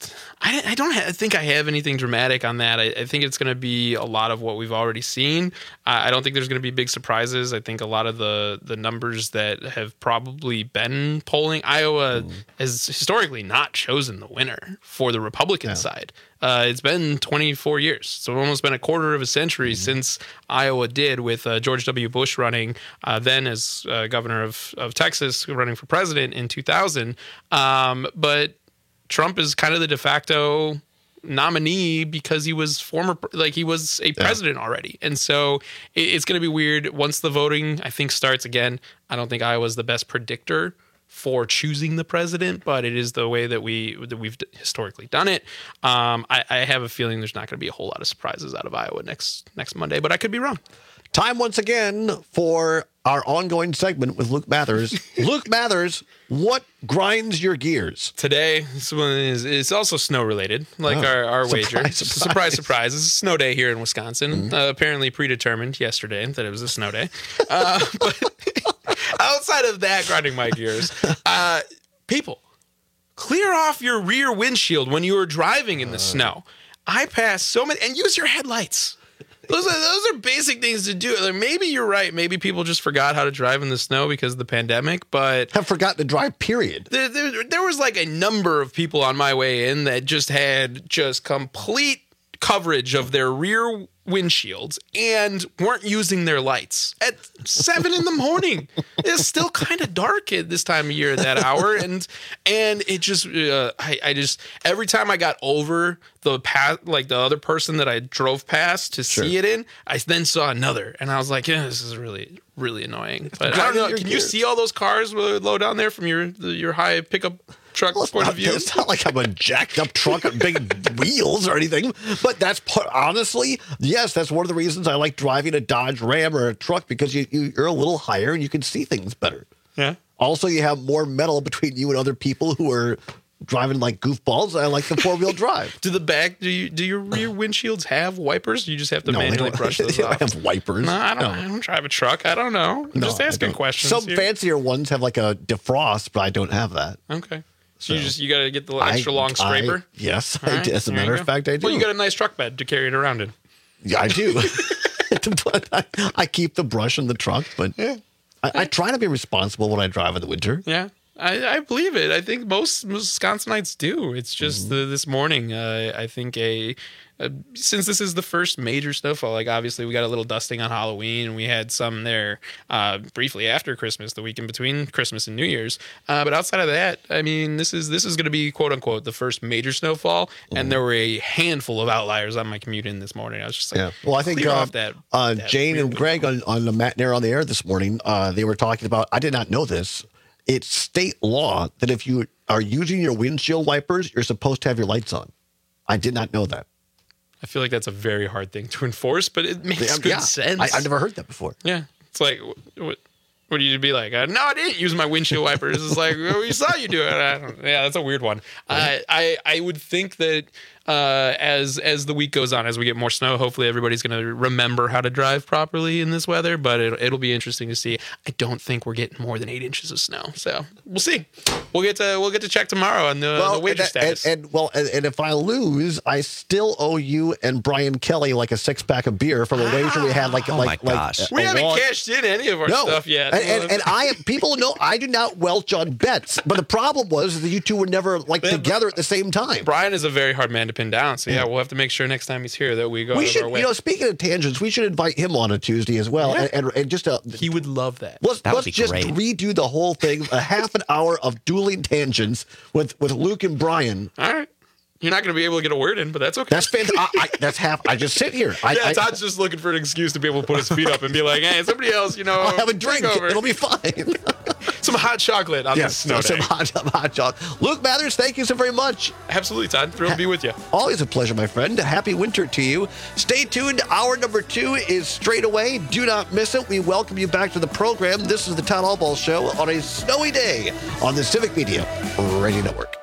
I don't think I have anything dramatic on that. I think it's going to be a lot of what we've already seen. I don't think there's going to be big surprises. I think a lot of the numbers that have probably been polling, Iowa has historically not chosen the winner for the Republican side. It's been 24 years. So almost been a quarter of a century since Iowa did, with George W. Bush running then as governor of Texas, running for president in 2000. But Trump is kind of the de facto nominee because he was he was a president already. And so it's going to be weird once the voting, I think, starts again. I don't think Iowa's the best predictor for choosing the president, but it is the way that we've historically done it. I have a feeling there's not going to be a whole lot of surprises out of Iowa next Monday, but I could be wrong. Time once again for our ongoing segment with Luke Mathers. Luke Mathers, what grinds your gears? Today, it's also snow related, like our wager. Surprise. It's a snow day here in Wisconsin. Apparently predetermined yesterday that it was a snow day. But outside of that, grinding my gears, people, clear off your rear windshield when you are driving in the snow. I pass so many, and use your headlights. Those are basic things to do. Like, maybe you're right. Maybe people just forgot how to drive in the snow because of the pandemic, but have forgotten to drive, period. There was like a number of people on my way in that just had complete coverage of their rear windshields and weren't using their lights at 7 a.m. It's still kind of dark at this time of year at that hour, and it just I just every time I got over the path, like the other person that I drove past to see it in, I then saw another, and I was like, yeah, this is really, really annoying. But I don't know. Can you see all those cars low down there from your high pickup truck point of view? It's not like I'm a jacked up truck with big wheels or anything, but that's honestly, yes, that's one of the reasons I like driving a Dodge Ram or a truck, because you're a little higher and you can see things better. Yeah. Also, you have more metal between you and other people who are driving like goofballs. I like the 4-wheel drive. Do your rear windshields have wipers? You just have to manually brush those off. They don't have wipers. No, I don't drive a truck. I don't know. I'm just asking questions. Some fancier ones have like a defrost, but I don't have that. Okay. So you got to get the extra long scraper? Yes, I do. As a matter of fact, I do. Well, you got a nice truck bed to carry it around in. Yeah, I do. But I keep the brush in the truck, but I try to be responsible when I drive in the winter. Yeah. I believe it. I think most Wisconsinites do. It's just this morning, I think since this is the first major snowfall, like obviously we got a little dusting on Halloween, and we had some there briefly after Christmas, the weekend between Christmas and New Year's. But outside of that, I mean, this is going to be quote unquote the first major snowfall, and there were a handful of outliers on my commute in this morning. I was just like, well, I think Jane and Greg on the Matt Nair on the air this morning, they were talking about. I did not know this. It's state law that if you are using your windshield wipers, you're supposed to have your lights on. I did not know that. I feel like that's a very hard thing to enforce, but it makes good sense. I've never heard that before. Yeah. It's like, what do you be like? No, I didn't use my windshield wipers. It's like, we saw you do it. Yeah, that's a weird one. I would think that as the week goes on, as we get more snow, hopefully everybody's going to remember how to drive properly in this weather, but it'll be interesting to see. I don't think we're getting more than 8 inches of snow, so we'll see. We'll get to check tomorrow on the wager status. And if I lose, I still owe you and Brian Kelly like a 6-pack of beer from a wager we had. My gosh, we haven't cashed in any of our stuff yet. And people know I do not welch on bets, but the problem was that you two were never together at the same time. Brian is a very hard man to pin down, so we'll have to make sure next time he's here that we go out of our way. Speaking of tangents, we should invite him on a Tuesday as well, and just he would love that. Let's just redo the whole thing, a half an hour of dueling tangents with Luke and Brian. All right. You're not going to be able to get a word in, but that's okay. That's fantastic. That's half. I just sit here. Todd's just looking for an excuse to be able to put his feet up and be like, "Hey, somebody else, I'll have a drink. It'll be fine." Some hot chocolate on this snow day. Some hot chocolate. Luke Mathers, thank you so very much. Absolutely, Todd. Thrilled to be with you. Always a pleasure, my friend. Happy winter to you. Stay tuned. Hour number 2 is straight away. Do not miss it. We welcome you back to the program. This is the Todd Allball Show on a snowy day on the Civic Media Radio Network.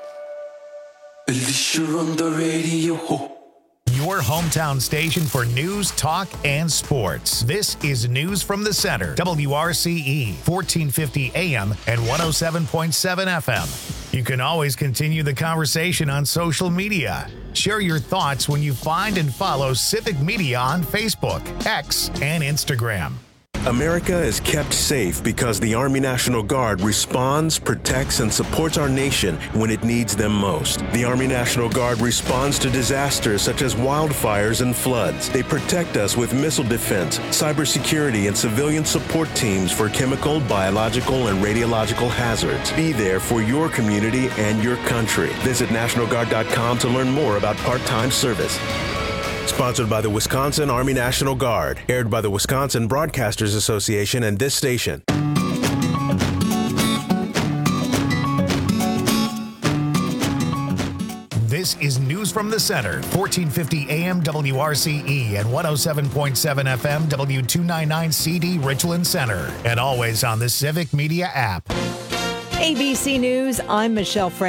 On the radio. Your hometown station for news, talk, and sports. This is News from the Center. WRCE, 1450 AM and 107.7 FM. You can always continue the conversation on social media. Share your thoughts when you find and follow Civic Media on Facebook, X, and Instagram. America is kept safe because the Army National Guard responds, protects, and supports our nation when it needs them most. The Army National Guard responds to disasters such as wildfires and floods. They protect us with missile defense, cybersecurity, and civilian support teams for chemical, biological, and radiological hazards. Be there for your community and your country. Visit NationalGuard.com to learn more about part-time service. Sponsored by the Wisconsin Army National Guard. Aired by the Wisconsin Broadcasters Association and this station. This is News from the Center, 1450 AM WRCE and 107.7 FM W299CD Richland Center. And always on the Civic Media app. ABC News, I'm Michelle Frank.